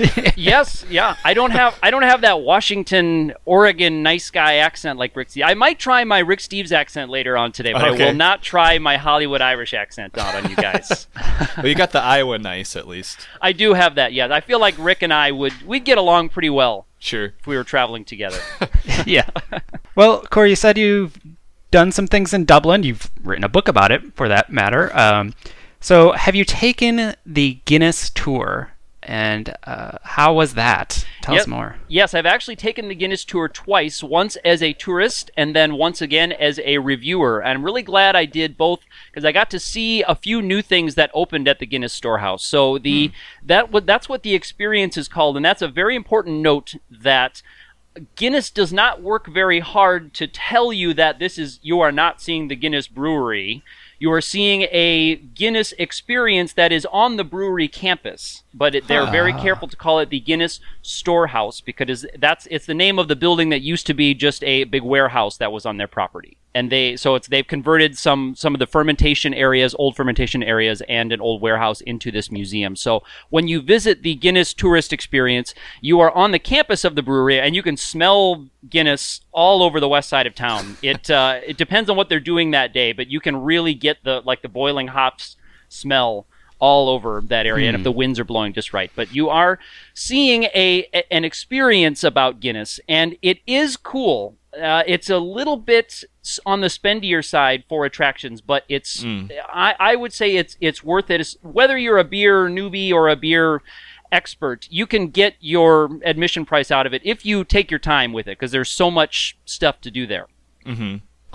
Yes, yeah. I don't have I don't have that Washington, Oregon nice guy accent like Rick Steve. I might try my Rick Steves accent later on today, but I Okay. will not try my Hollywood Irish accent out on you guys. Well, you got the Iowa nice at least. I do have that, yeah. I feel like Rick and I would we'd get along pretty well Sure. if we were traveling together. Yeah. Well, Corey, you said you've done some things in Dublin. You've written a book about it, for that matter. Um, so, have you taken the Guinness tour, and uh, how was that? Tell Yep. us more. Yes, I've actually taken the Guinness tour twice, once as a tourist and then once again as a reviewer. And I'm really glad I did both because I got to see a few new things that opened at the Guinness Storehouse. So the that what that's what the experience is called, and that's a very important note that Guinness does not work very hard to tell you that this is you are not seeing the Guinness brewery. You are seeing a Guinness experience that is on the brewery campus, but it, they're very careful to call it the Guinness Storehouse because that's it's the name of the building that used to be just a big warehouse that was on their property. And they so it's they've converted some some of the fermentation areas, old fermentation areas, and an old warehouse into this museum. So when you visit the Guinness tourist experience, you are on the campus of the brewery, and you can smell Guinness all over the west side of town. It uh, it depends on what they're doing that day, but you can really get the like the boiling hops smell all over that area, and if the winds are blowing just right. But you are seeing a, a an experience about Guinness, and it is cool. Uh, it's a little bit s- on the spendier side for attractions, but it's I, I would say it's it's worth it. It's, whether you're a beer newbie or a beer expert, you can get your admission price out of it if you take your time with it, because there's so much stuff to do there.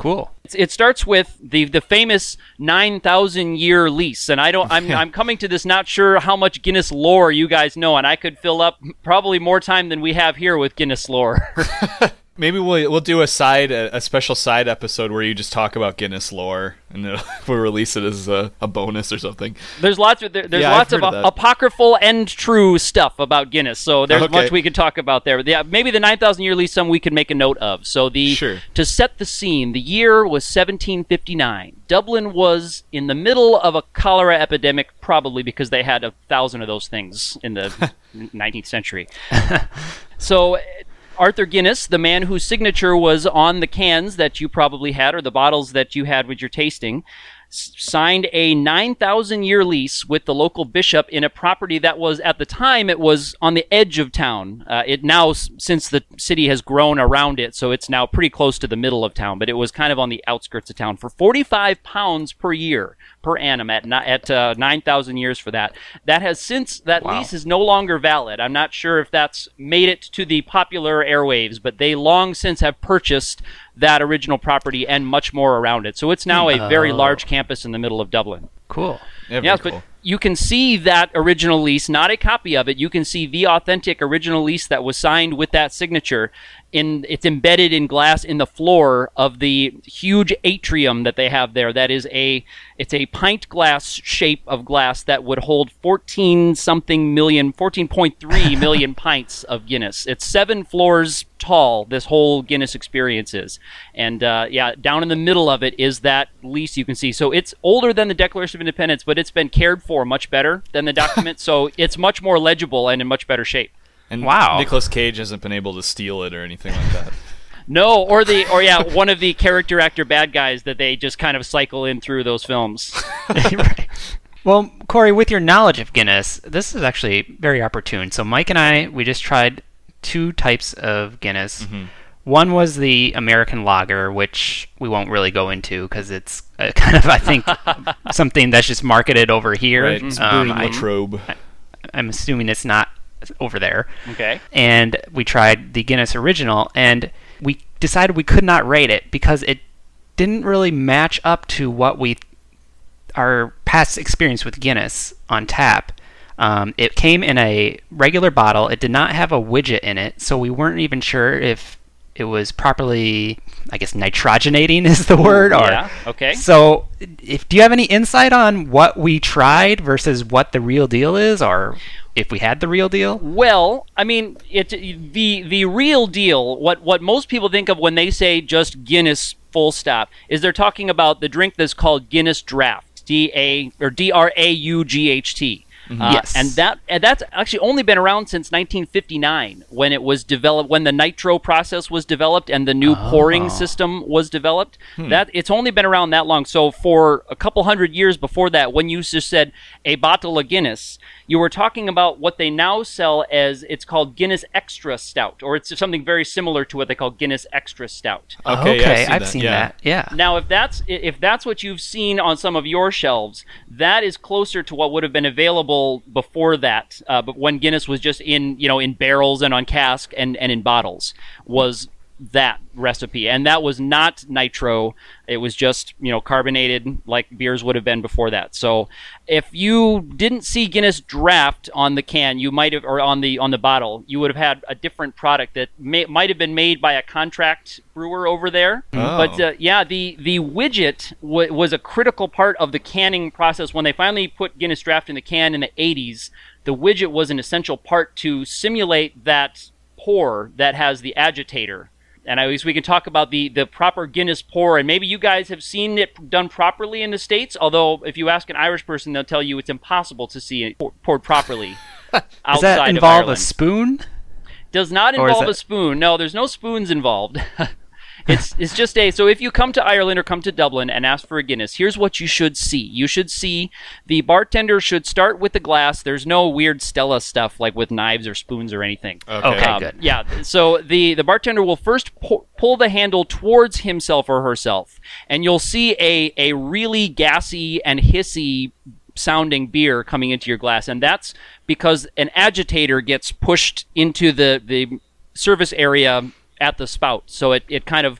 Cool. It's, it starts with the the famous nine thousand year lease, and I don't. I'm I'm coming to this not sure how much Guinness lore you guys know, and I could fill up probably more time than we have here with Guinness lore. Maybe we'll we'll do a side a, a special side episode where you just talk about Guinness lore, and it'll- we'll release it as a, a bonus or something. There's lots of there, there's Yeah, I've lots of, heard of a- that. apocryphal and true stuff about Guinness. So there's Okay. much we could talk about there. Yeah, maybe the nine thousand year lease, some we could make a note of. So the Sure. to set the scene, the year was seventeen fifty-nine. Dublin was in the middle of a cholera epidemic, probably because they had a thousand of those things in the nineteenth century. So Arthur Guinness, the man whose signature was on the cans that you probably had, or the bottles that you had with your tasting, s- signed a nine thousand year lease with the local bishop in a property that was, at the time, it was on the edge of town. Uh, it now, s- since the city has grown around it, so it's now pretty close to the middle of town, but it was kind of on the outskirts of town for forty-five pounds per year, per annum, at, ni- at uh, nine thousand years for that. That has since, that Wow. lease is no longer valid. I'm not sure if that's made it to the popular airwaves, but they long since have purchased that original property and much more around it. So it's now a very Oh. large campus in the middle of Dublin. Cool. Yeah, very Yes, cool. but you can see that original lease, not a copy of it. You can see the authentic original lease that was signed with that signature. In it's embedded in glass in the floor of the huge atrium that they have there. That is a it's a pint glass shape of glass that would hold fourteen something million, fourteen point three million pints of Guinness. It's seven floors tall. This whole Guinness experience is, and uh, yeah, down in the middle of it is that lease you can see. So it's older than the Declaration of Independence, but it's been cared for much better than the document. So it's much more legible and in much better shape. And Wow. Nicolas Cage hasn't been able to steal it or anything like that. No, or the or yeah, one of the character actor bad guys that they just kind of cycle in through those films. Right. Well, Corey, with your knowledge of Guinness, this is actually very opportune. So Mike and I, we just tried two types of Guinness. Mm-hmm. One was the American lager, which we won't really go into because it's uh, kind of, I think, something that's just marketed over here. Right, it's Um, brewed I, Latrobe. I'm assuming it's not over there. Okay. And we tried the Guinness original, and we decided we could not rate it because it didn't really match up to what we our past experience with Guinness on tap. Um, it came in a regular bottle. It did not have a widget in it, so we weren't even sure if it was properly, I guess, nitrogenating is the word. Or, Yeah. Okay. So, if do you have any insight on what we tried versus what the real deal is, or if we had the real deal? Well, I mean, it the the real deal. What what most people think of when they say just Guinness, full stop, is they're talking about the drink that's called Guinness Draft, D A or D R A U G H T. Uh, Yes. and that and that's actually only been around since nineteen fifty-nine, when it was developed, when the nitro process was developed and the new pouring system was developed. That it's only been around that long. So for a couple hundred years before that, when you just said a bottle of Guinness, you were talking about what they now sell as, it's called Guinness Extra Stout, or it's something very similar to what they call Guinness Extra Stout. Okay, yeah, I've seen I've that, seen yeah. that. Yeah. Now, if that's if that's what you've seen on some of your shelves, that is closer to what would have been available before that. Uh, but when Guinness was just in, you know, in barrels and on cask and, and in bottles, was that recipe, and that was not nitro. It was just, you know, carbonated like beers would have been before that. So if you didn't see Guinness Draft on the can, you might have, or on the on the bottle, you would have had a different product that may, might have been made by a contract brewer over there. Oh. But uh, yeah, the the widget w- was a critical part of the canning process. When they finally put Guinness Draft in the can in the eighties, the widget was an essential part to simulate that pour that has the agitator. And I guess we can talk about the, the proper Guinness pour, and maybe you guys have seen it done properly in the States, although if you ask an Irish person, they'll tell you it's impossible to see it pour, poured properly outside Does that of involve Ireland. a spoon? Does not Or is involve that- a spoon. No, there's no spoons involved. It's it's just a, so if you come to Ireland or come to Dublin and ask for a Guinness, here's what you should see. You should see the bartender should start with the glass. There's no weird Stella stuff like with knives or spoons or anything. Okay. Okay. Um, good. Yeah, so the, the bartender will first pu- pull the handle towards himself or herself, and you'll see a, a really gassy and hissy sounding beer coming into your glass, and that's because an agitator gets pushed into the, the service area at the spout. So it, it kind of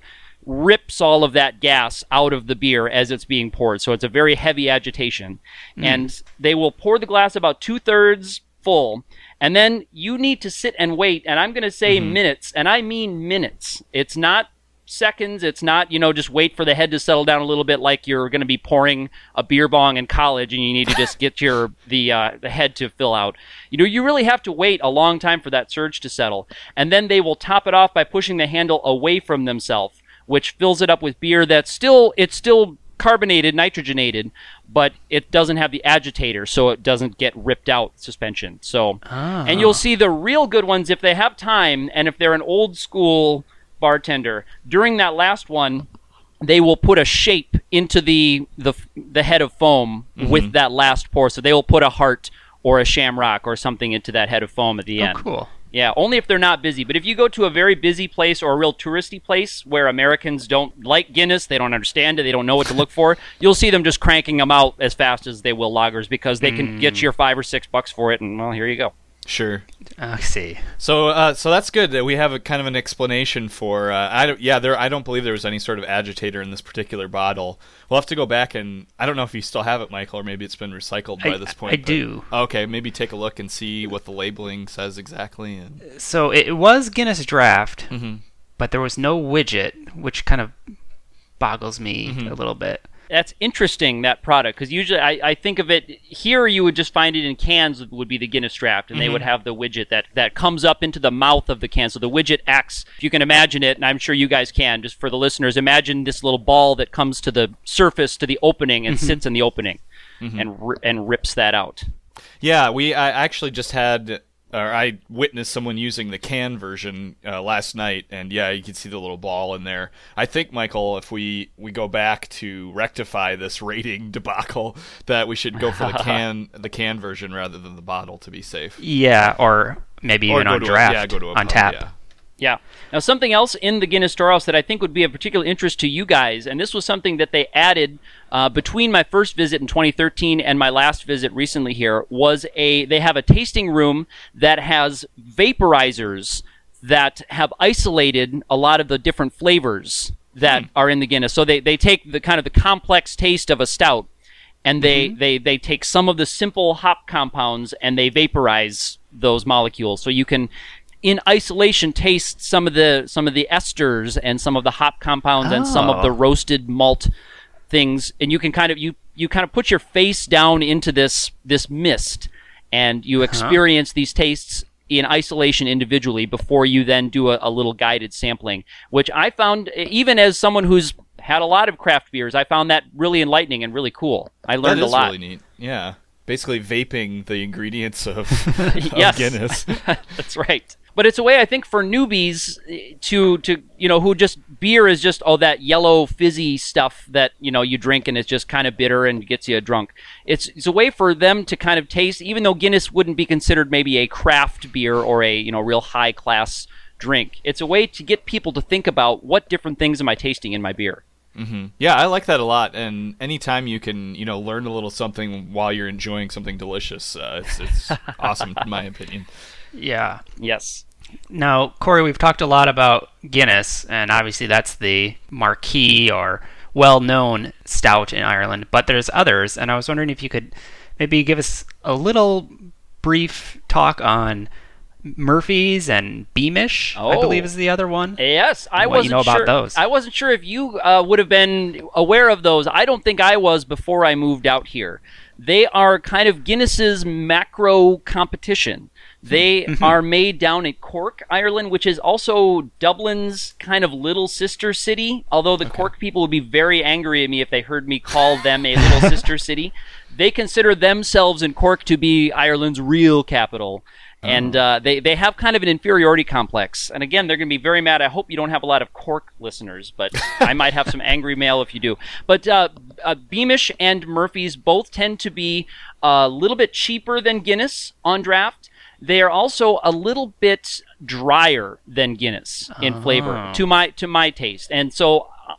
rips all of that gas out of the beer as it's being poured. So it's a very heavy agitation. Mm. And they will pour the glass about two-thirds full, and then you need to sit and wait, and I'm going to say mm-hmm. minutes, and I mean minutes. It's not seconds. It's not, you know, just wait for the head to settle down a little bit like you're going to be pouring a beer bong in college and you need to just get your the uh, the head to fill out. You know, you really have to wait a long time for that surge to settle. And then they will top it off by pushing the handle away from themselves, which fills it up with beer that's still, it's still carbonated, nitrogenated, but it doesn't have the agitator, so it doesn't get ripped out suspension. So, ah. And you'll see the real good ones if they have time, and if they're an old school bartender, during that last one, they will put a shape into the the, the head of foam mm-hmm. with that last pour. So they will put a heart or a shamrock or something into that head of foam at the oh, end. Cool. Yeah, only if they're not busy. But if you go to a very busy place or a real touristy place where Americans don't like Guinness, they don't understand it, they don't know what to look for, you'll see them just cranking them out as fast as they will lagers because they mm. can get your five or six bucks for it, and, well, here you go. Sure. I see. So, uh, so that's good that we have a kind of an explanation for. Uh, I don't, yeah, there. I don't believe there was any sort of agitator in this particular bottle. We'll have to go back and I don't know if you still have it, Michael, or maybe it's been recycled by I, this point. I but, do. Okay, maybe take a look and see what the labeling says exactly. And... So it was Guinness Draft, mm-hmm. but there was no widget, which kind of boggles me mm-hmm. a little bit. That's interesting, that product, because usually I, I think of it, here you would just find it in cans, would be the Guinness Draft, and mm-hmm. they would have the widget that, that comes up into the mouth of the can. So the widget acts, if you can imagine it, and I'm sure you guys can, just for the listeners, imagine this little ball that comes to the surface, to the opening, and mm-hmm. sits in the opening, mm-hmm. and and rips that out. Yeah, we I actually just had... Or I witnessed someone using the can version uh, last night, and yeah, you can see the little ball in there. I think, Michael, if we, we go back to rectify this rating debacle, that we should go for the can the can version rather than the bottle to be safe. Yeah, or maybe or even on a, draft, yeah, go to a on pub, tap. Yeah. Yeah. Now, something else in the Guinness Storehouse that I think would be of particular interest to you guys, and this was something that they added uh, between my first visit in twenty thirteen and my last visit recently here, was a, they have a tasting room that has vaporizers that have isolated a lot of the different flavors that mm. are in the Guinness. So they, they take the kind of the complex taste of a stout, and they, mm-hmm. they, they take some of the simple hop compounds and they vaporize those molecules. So you can... in isolation, taste some of the some of the esters and some of the hop compounds oh. and some of the roasted malt things, and you can kind of you you kind of put your face down into this this mist, and you experience huh. these tastes in isolation individually before you then do a, a little guided sampling, which I found, even as someone who's had a lot of craft beers, I found that really enlightening and really cool. I learned that is a lot. Really neat. Yeah, basically vaping the ingredients of, yes. of Guinness. That's right. But it's a way, I think, for newbies to, to you know, who just, beer is just, oh, that yellow fizzy stuff that, you know, you drink and it's just kind of bitter and gets you drunk. It's, it's a way for them to kind of taste, even though Guinness wouldn't be considered maybe a craft beer or a, you know, real high-class drink. It's a way to get people to think about what different things am I tasting in my beer. Mm-hmm. Yeah, I like that a lot. And anytime you can, you know, learn a little something while you're enjoying something delicious, uh, it's, it's awesome, in my opinion. Yeah. Yes. Now, Corey, we've talked a lot about Guinness, and obviously that's the marquee or well-known stout in Ireland, but there's others, and I was wondering if you could maybe give us a little brief talk on Murphy's and Beamish, oh. I believe is the other one. Yes, I what wasn't you know about sure. those. I wasn't sure if you uh, would have been aware of those. I don't think I was before I moved out here. They are kind of Guinness's macro competition. They mm-hmm. are made down in Cork, Ireland, which is also Dublin's kind of little sister city, although the okay. Cork people would be very angry at me if they heard me call them a little sister city. They consider themselves in Cork to be Ireland's real capital. And uh, they, they have kind of an inferiority complex. And again, they're going to be very mad. I hope you don't have a lot of Cork listeners, but I might have some angry mail if you do. But uh, uh, Beamish and Murphy's both tend to be a little bit cheaper than Guinness on draft. They are also a little bit drier than Guinness in flavor, oh. to my to my taste. And so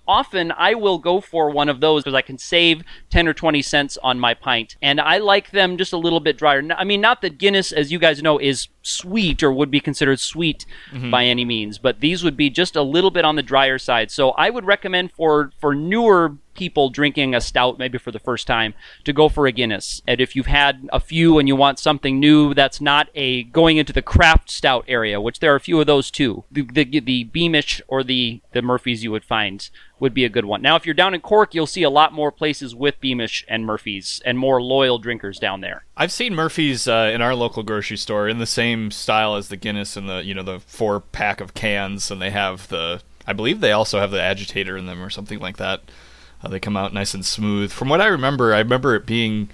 often I will go for one of those because I can save ten or twenty cents on my pint. And I like them just a little bit drier. I mean, not that Guinness, as you guys know, is sweet or would be considered sweet mm-hmm. by any means, but these would be just a little bit on the drier side. So I would recommend for, for newer people drinking a stout, maybe for the first time, to go for a Guinness. And if you've had a few and you want something new that's not a going into the craft stout area, which there are a few of those too, the the, the Beamish or the, the Murphy's you would find would be a good one. Now, if you're down in Cork, you'll see a lot more places with Beamish and Murphy's and more loyal drinkers down there. I've seen Murphy's uh, in our local grocery store in the same style as the Guinness and the, you know, the four pack of cans, and they have the, I believe they also have the agitator in them or something like that. Uh, they come out nice and smooth. From what I remember, I remember it being,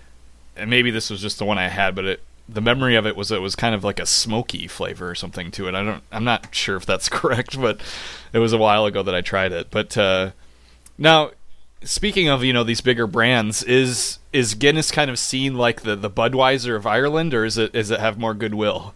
and maybe this was just the one I had, but it, the memory of it was it was kind of like a smoky flavor or something to it. I don't, I'm not sure if that's correct, but it was a while ago that I tried it. But uh, now, speaking of, you know, these bigger brands, is is Guinness kind of seen like the, the Budweiser of Ireland, or is it is it have more goodwill?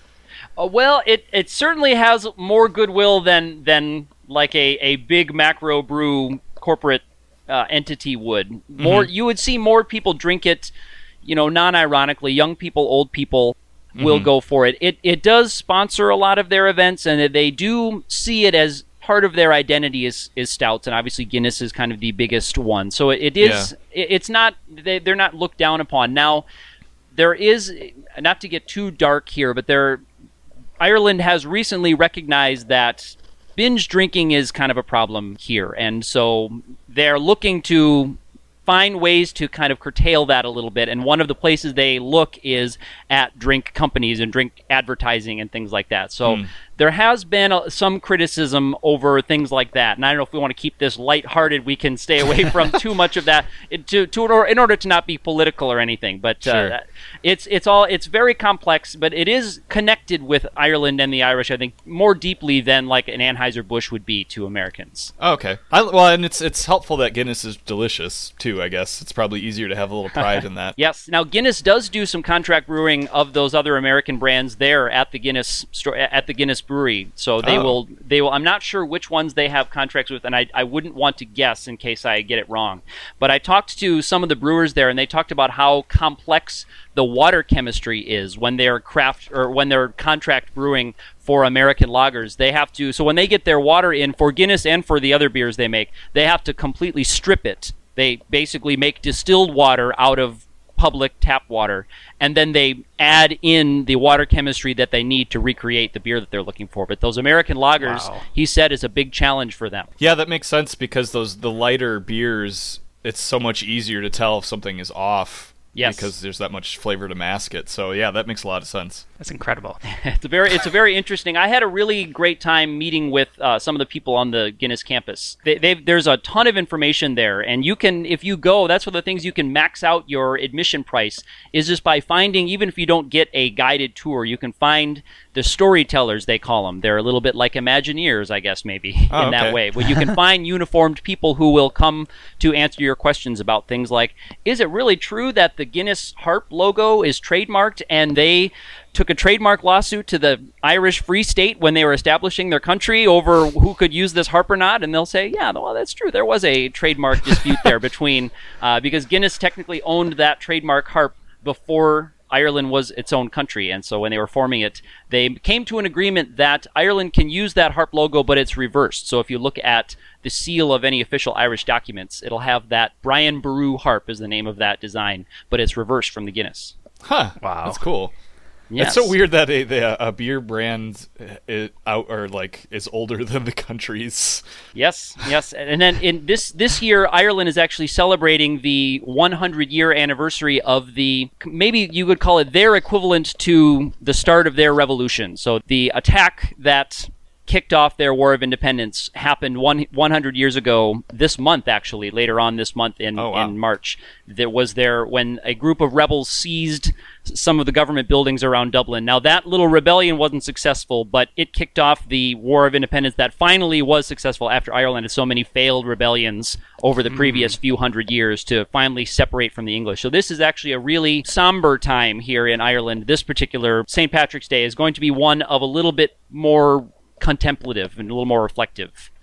Uh, well, it, it certainly has more goodwill than than like a, a big macro brew corporate Uh, entity would. More, mm-hmm. You would see more people drink it, you know, non-ironically. Young people, old people will mm-hmm. go for it. It it does sponsor a lot of their events, and they do see it as part of their identity is, is stouts, and obviously Guinness is kind of the biggest one. So it, it is, yeah. it, it's not, they, they're not looked down upon. Now, there is, not to get too dark here, but there, Ireland has recently recognized that binge drinking is kind of a problem here, and so they're looking to find ways to kind of curtail that a little bit, and one of the places they look is at drink companies and drink advertising and things like that. So mm. there has been a, some criticism over things like that, and I don't know if we want to keep this lighthearted, we can stay away from too much of that it, to, to, or in order to not be political or anything, but sure. uh, it's it's all it's very complex, but it is connected with Ireland and the Irish, I think, more deeply than like an Anheuser-Busch would be to Americans. Oh, okay. I, well, and it's it's helpful that Guinness is delicious too, I guess. It's probably easier to have a little pride in that. Yes. Now, Guinness does do some contract brewing of those other American brands there at the Guinness store, at the Guinness brewery. So they oh. will they will I'm not sure which ones they have contracts with, and I I wouldn't want to guess in case I get it wrong. But I talked to some of the brewers there, and they talked about how complex the water chemistry is when they're craft or when they're contract brewing for American lagers. They have to, so when they get their water in for Guinness and for the other beers they make, they have to completely strip it. They basically make distilled water out of public tap water, and then they add in the water chemistry that they need to recreate the beer that they're looking for. But those American lagers, wow. he said, is a big challenge for them. Yeah, that makes sense, because those the lighter beers, it's so much easier to tell if something is off. Yes. Because there's that much flavor to mask it. So yeah, that makes a lot of sense. That's incredible. It's a very, it's a very interesting. I had a really great time meeting with uh, some of the people on the Guinness campus. They, they've, there's a ton of information there, and you can, if you go, that's one of the things you can max out your admission price is just by finding, even if you don't get a guided tour, you can find the storytellers, they call them. They're a little bit like Imagineers, I guess, maybe, oh, in that okay. way. Where you can find uniformed people who will come to answer your questions about things like, is it really true that the Guinness harp logo is trademarked, and they took a trademark lawsuit to the Irish Free State when they were establishing their country over who could use this harp or not? And they'll say, yeah, well, that's true. There was a trademark dispute there between, uh, because Guinness technically owned that trademark harp before Ireland was its own country, and so when they were forming it, they came to an agreement that Ireland can use that harp logo, but it's reversed. So if you look at the seal of any official Irish documents, it'll have that Brian Boru harp is the name of that design, but it's reversed from the Guinness. Huh. Wow. That's cool. Yes. It's so weird that a, the, a beer brand is out or like is older than the countries. Yes, yes, and then in this this year, Ireland is actually celebrating the one hundred year anniversary of the, maybe you would call it their equivalent to the start of their revolution. So the attack that kicked off their War of Independence happened one, 100 years ago this month, actually, later on this month in, oh, wow. in March. There was there when a group of rebels seized some of the government buildings around Dublin. Now, that little rebellion wasn't successful, but it kicked off the War of Independence that finally was successful after Ireland had so many failed rebellions over the mm. previous few hundred years to finally separate from the English. So this is actually a really somber time here in Ireland. This particular Saint Patrick's Day is going to be one of a little bit more contemplative and a little more reflective.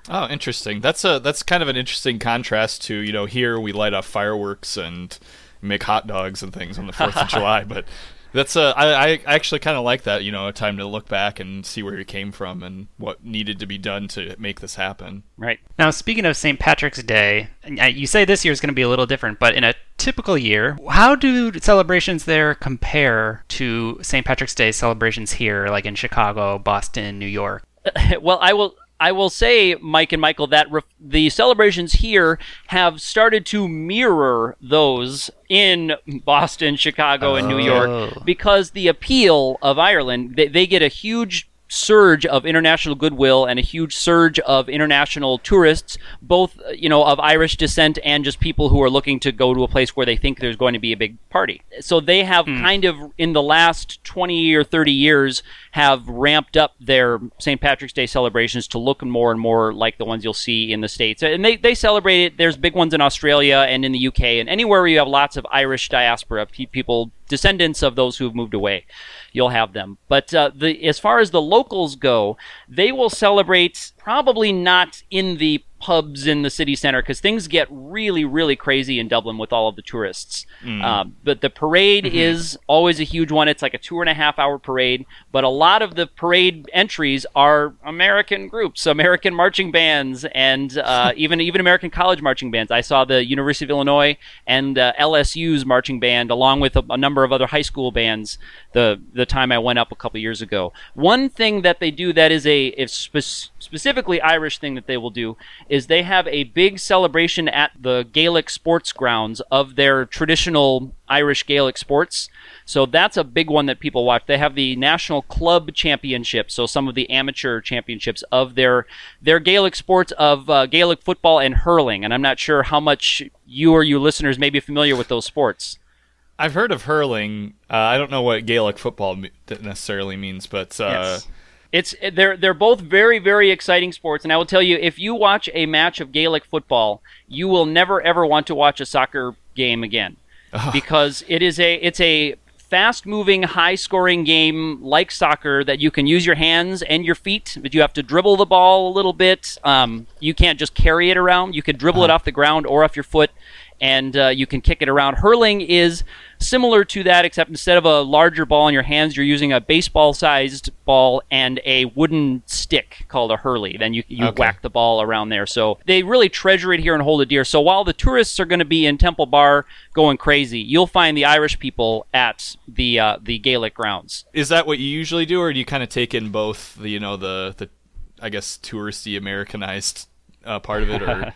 Oh, interesting. That's a that's kind of an interesting contrast to, you know, here we light off fireworks and make hot dogs and things on the fourth of July, but that's uh, I, I actually kind of like that, you know, a time to look back and see where it came from and what needed to be done to make this happen. Right. Now, speaking of Saint Patrick's Day, you say this year is going to be a little different, but in a typical year, how do celebrations there compare to Saint Patrick's Day celebrations here, like in Chicago, Boston, New York? Well, I will I will say, Mike and Michael, that ref- the celebrations here have started to mirror those in Boston, Chicago, and New York, Oh. because the appeal of Ireland, they, they get a huge surge of international goodwill and a huge surge of international tourists, both, you know, of Irish descent and just people who are looking to go to a place where they think there's going to be a big party. So they have kind of, in the last twenty or thirty years, have ramped up their Saint Patrick's Day celebrations to look more and more like the ones you'll see in the States. And they, they celebrate it. There's big ones in Australia and in the U K and anywhere where you have lots of Irish diaspora, pe- people, descendants of those who have moved away. You'll have them. But uh, the as far as the locals go, they will celebrate probably not in the pubs in the city center, because things get really, really crazy in Dublin with all of the tourists. Mm. Uh, but the parade mm-hmm. is always a huge one. It's like a two and a half hour parade, but a lot of the parade entries are American groups, American marching bands, and uh, even even American college marching bands. I saw the University of Illinois and uh, L S U's marching band, along with a, a number of other high school bands, the the time I went up a couple years ago. One thing that they do that is a if spe- specifically Irish thing that they will do is they have a big celebration at the Gaelic sports grounds of their traditional Irish Gaelic sports. So that's a big one that people watch. They have the National Club Championship, so some of the amateur championships of their their Gaelic sports of uh, Gaelic football and hurling. And I'm not sure how much you or you listeners may be familiar with those sports. I've heard of hurling. Uh, I don't know what Gaelic football necessarily means, but uh, yes. It's they're they're both very, very exciting sports, and I will tell you, if you watch a match of Gaelic football, you will never ever want to watch a soccer game again, oh. because it is a it's a fast-moving, high-scoring game like soccer that you can use your hands and your feet, but you have to dribble the ball a little bit. Um, you can't just carry it around. You can dribble uh-huh. it off the ground or off your foot, and uh, you can kick it around. Hurling is similar to that, except instead of a larger ball in your hands, you're using a baseball-sized ball and a wooden stick called a hurley. Then you you okay. whack the ball around there. So they really treasure it here and hold it dear. So while the tourists are going to be in Temple Bar going crazy, you'll find the Irish people at the uh, the Gaelic grounds. Is that what you usually do, or do you kind of take in both the, you know, the, the I guess, touristy, Americanized uh, part of it, or...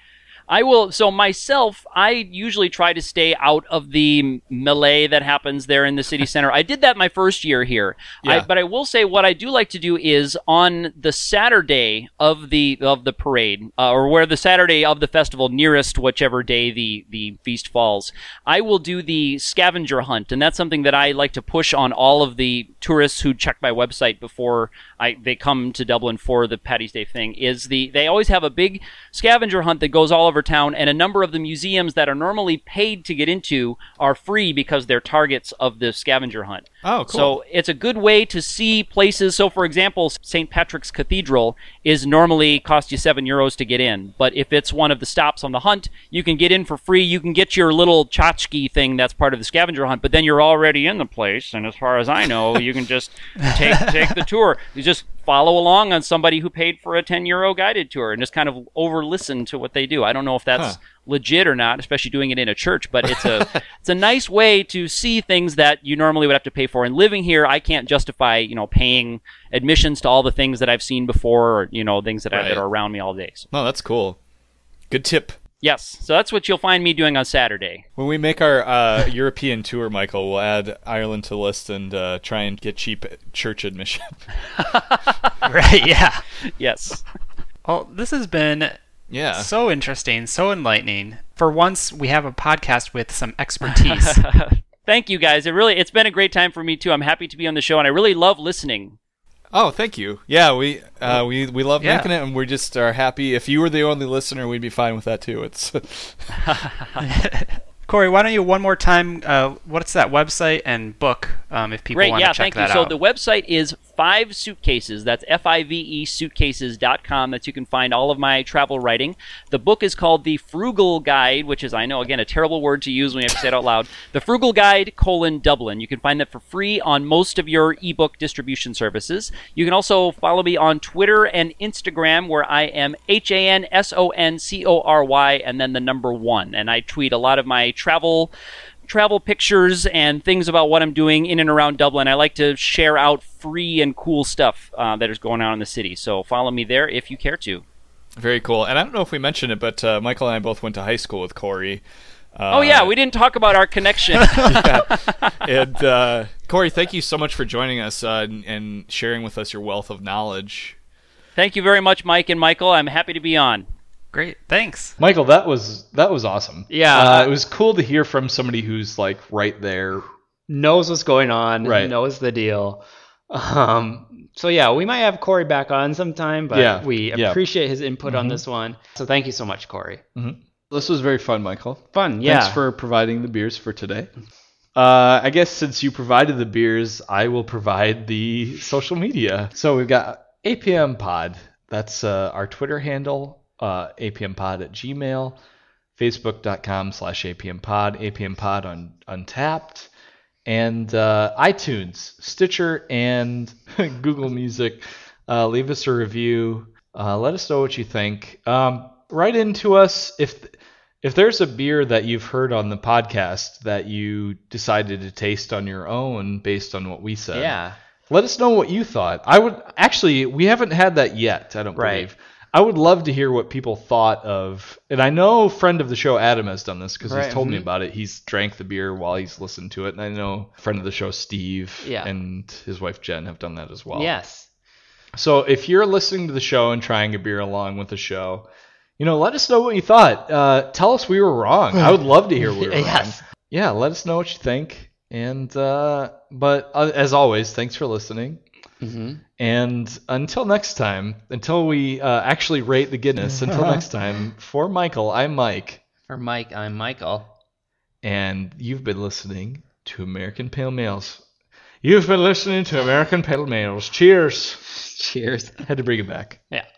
I will, so myself, I usually try to stay out of the melee that happens there in the city center. I did that my first year here. Yeah. I, but I will say what I do like to do is on the Saturday of the of the parade, uh, or where the Saturday of the festival nearest whichever day the, the feast falls, I will do the scavenger hunt. And that's something that I like to push on all of the tourists who check my website before I, they come to Dublin for the Paddy's Day thing, is the they always have a big scavenger hunt that goes all over town, and a number of the museums that are normally paid to get into are free because they're targets of the scavenger hunt. Oh, cool. So it's a good way to see places. So, for example, Saint Patrick's Cathedral is normally cost you seven euros to get in, but if it's one of the stops on the hunt, you can get in for free. You can get your little tchotchke thing that's part of the scavenger hunt, but then you're already in the place, and as far as I know, you can just take take the tour. You just follow along on somebody who paid for a ten euro guided tour and just kind of over listen to what they do. I don't know if that's huh. legit or not, especially doing it in a church, but it's a it's a nice way to see things that you normally would have to pay for. And living here, I can't justify, you know, paying admissions to all the things that I've seen before, or, you know, things that, right. I, that are around me all day. So. Oh, that's cool. Good tip. Yes, so that's what you'll find me doing on Saturday. When we make our uh, European tour, Michael, we'll add Ireland to the list and uh, try and get cheap church admission. Right, yeah. Yes. Well, this has been yeah. so interesting, so enlightening. For once, we have a podcast with some expertise. Thank you, guys. It really, it's been a great time for me, too. I'm happy to be on the show, and I really love listening. Oh, thank you. Yeah, we uh, we we love yeah. making it, and we just are happy. If you were the only listener, we'd be fine with that too. It's Corey, why don't you one more time? Uh, what's that website and book? Um, if people Great, want yeah, to check thank that you. So out. the website is Five Suitcases. That's F I V E suitcases dot com. That's you can find all of my travel writing. The book is called The Frugal Guide, which is, I know, again, a terrible word to use when you have to say it out loud. The Frugal Guide, colon, Dublin. You can find that for free on most of your ebook distribution services. You can also follow me on Twitter and Instagram, where I am H A N S O N C O R Y and then the number one. And I tweet a lot of my travel travel pictures and things about what I'm doing in and around Dublin. I like to share out free and cool stuff uh, that is going on in the city. So follow me there if you care to. Very cool. And I don't know if we mentioned it, but uh, Michael and I both went to high school with Corey. Uh, oh, yeah, we didn't talk about our connection. yeah. And uh, Corey, thank you so much for joining us uh, and, and sharing with us your wealth of knowledge. Thank you very much, Mike and Michael. I'm happy to be on. Great, thanks. Michael, that was that was awesome. Yeah. Uh, it was cool to hear from somebody who's like right there. Knows what's going on, Right. knows the deal. Um, so yeah, we might have Corey back on sometime, but Yeah, we yeah. appreciate his input on Mhm. this one. So thank you so much, Corey. This was very fun, Michael. Fun, yeah. Thanks for providing the beers for today. Uh, I guess since you provided the beers, I will provide the social media. So we've got A P M Pod. That's uh, our Twitter handle, uh, A P M Pod at Gmail, Facebook.com slash APM Pod, A P M Pod on Untapped, and uh, iTunes, Stitcher, and Google Music. Uh, leave us a review. Uh, let us know what you think. Um, write into us if if there's a beer that you've heard on the podcast that you decided to taste on your own based on what we said. Yeah. Let us know what you thought. I would actually, we haven't had that yet, I don't Right. believe. I would love to hear what people thought of, and I know a friend of the show, Adam, has done this because Right, he's told me mhm. about it. He's drank the beer while he's listened to it, and I know a friend of the show, Steve, Yeah. and his wife, Jen, have done that as well. Yes. So if you're listening to the show and trying a beer along with the show, you know, let us know what you thought. Uh, tell us we were wrong. I would love to hear we were Yes. wrong. Yeah, let us know what you think. And uh, but uh, as always, thanks for listening. Mm-hmm. And until next time, until we uh, actually rate the Guinness, until next time, for Michael, I'm Mike. For Mike, I'm Michael. And you've been listening to American Pale Males. You've been listening to American Pale Males. Cheers. Cheers. Had to bring it back. Yeah.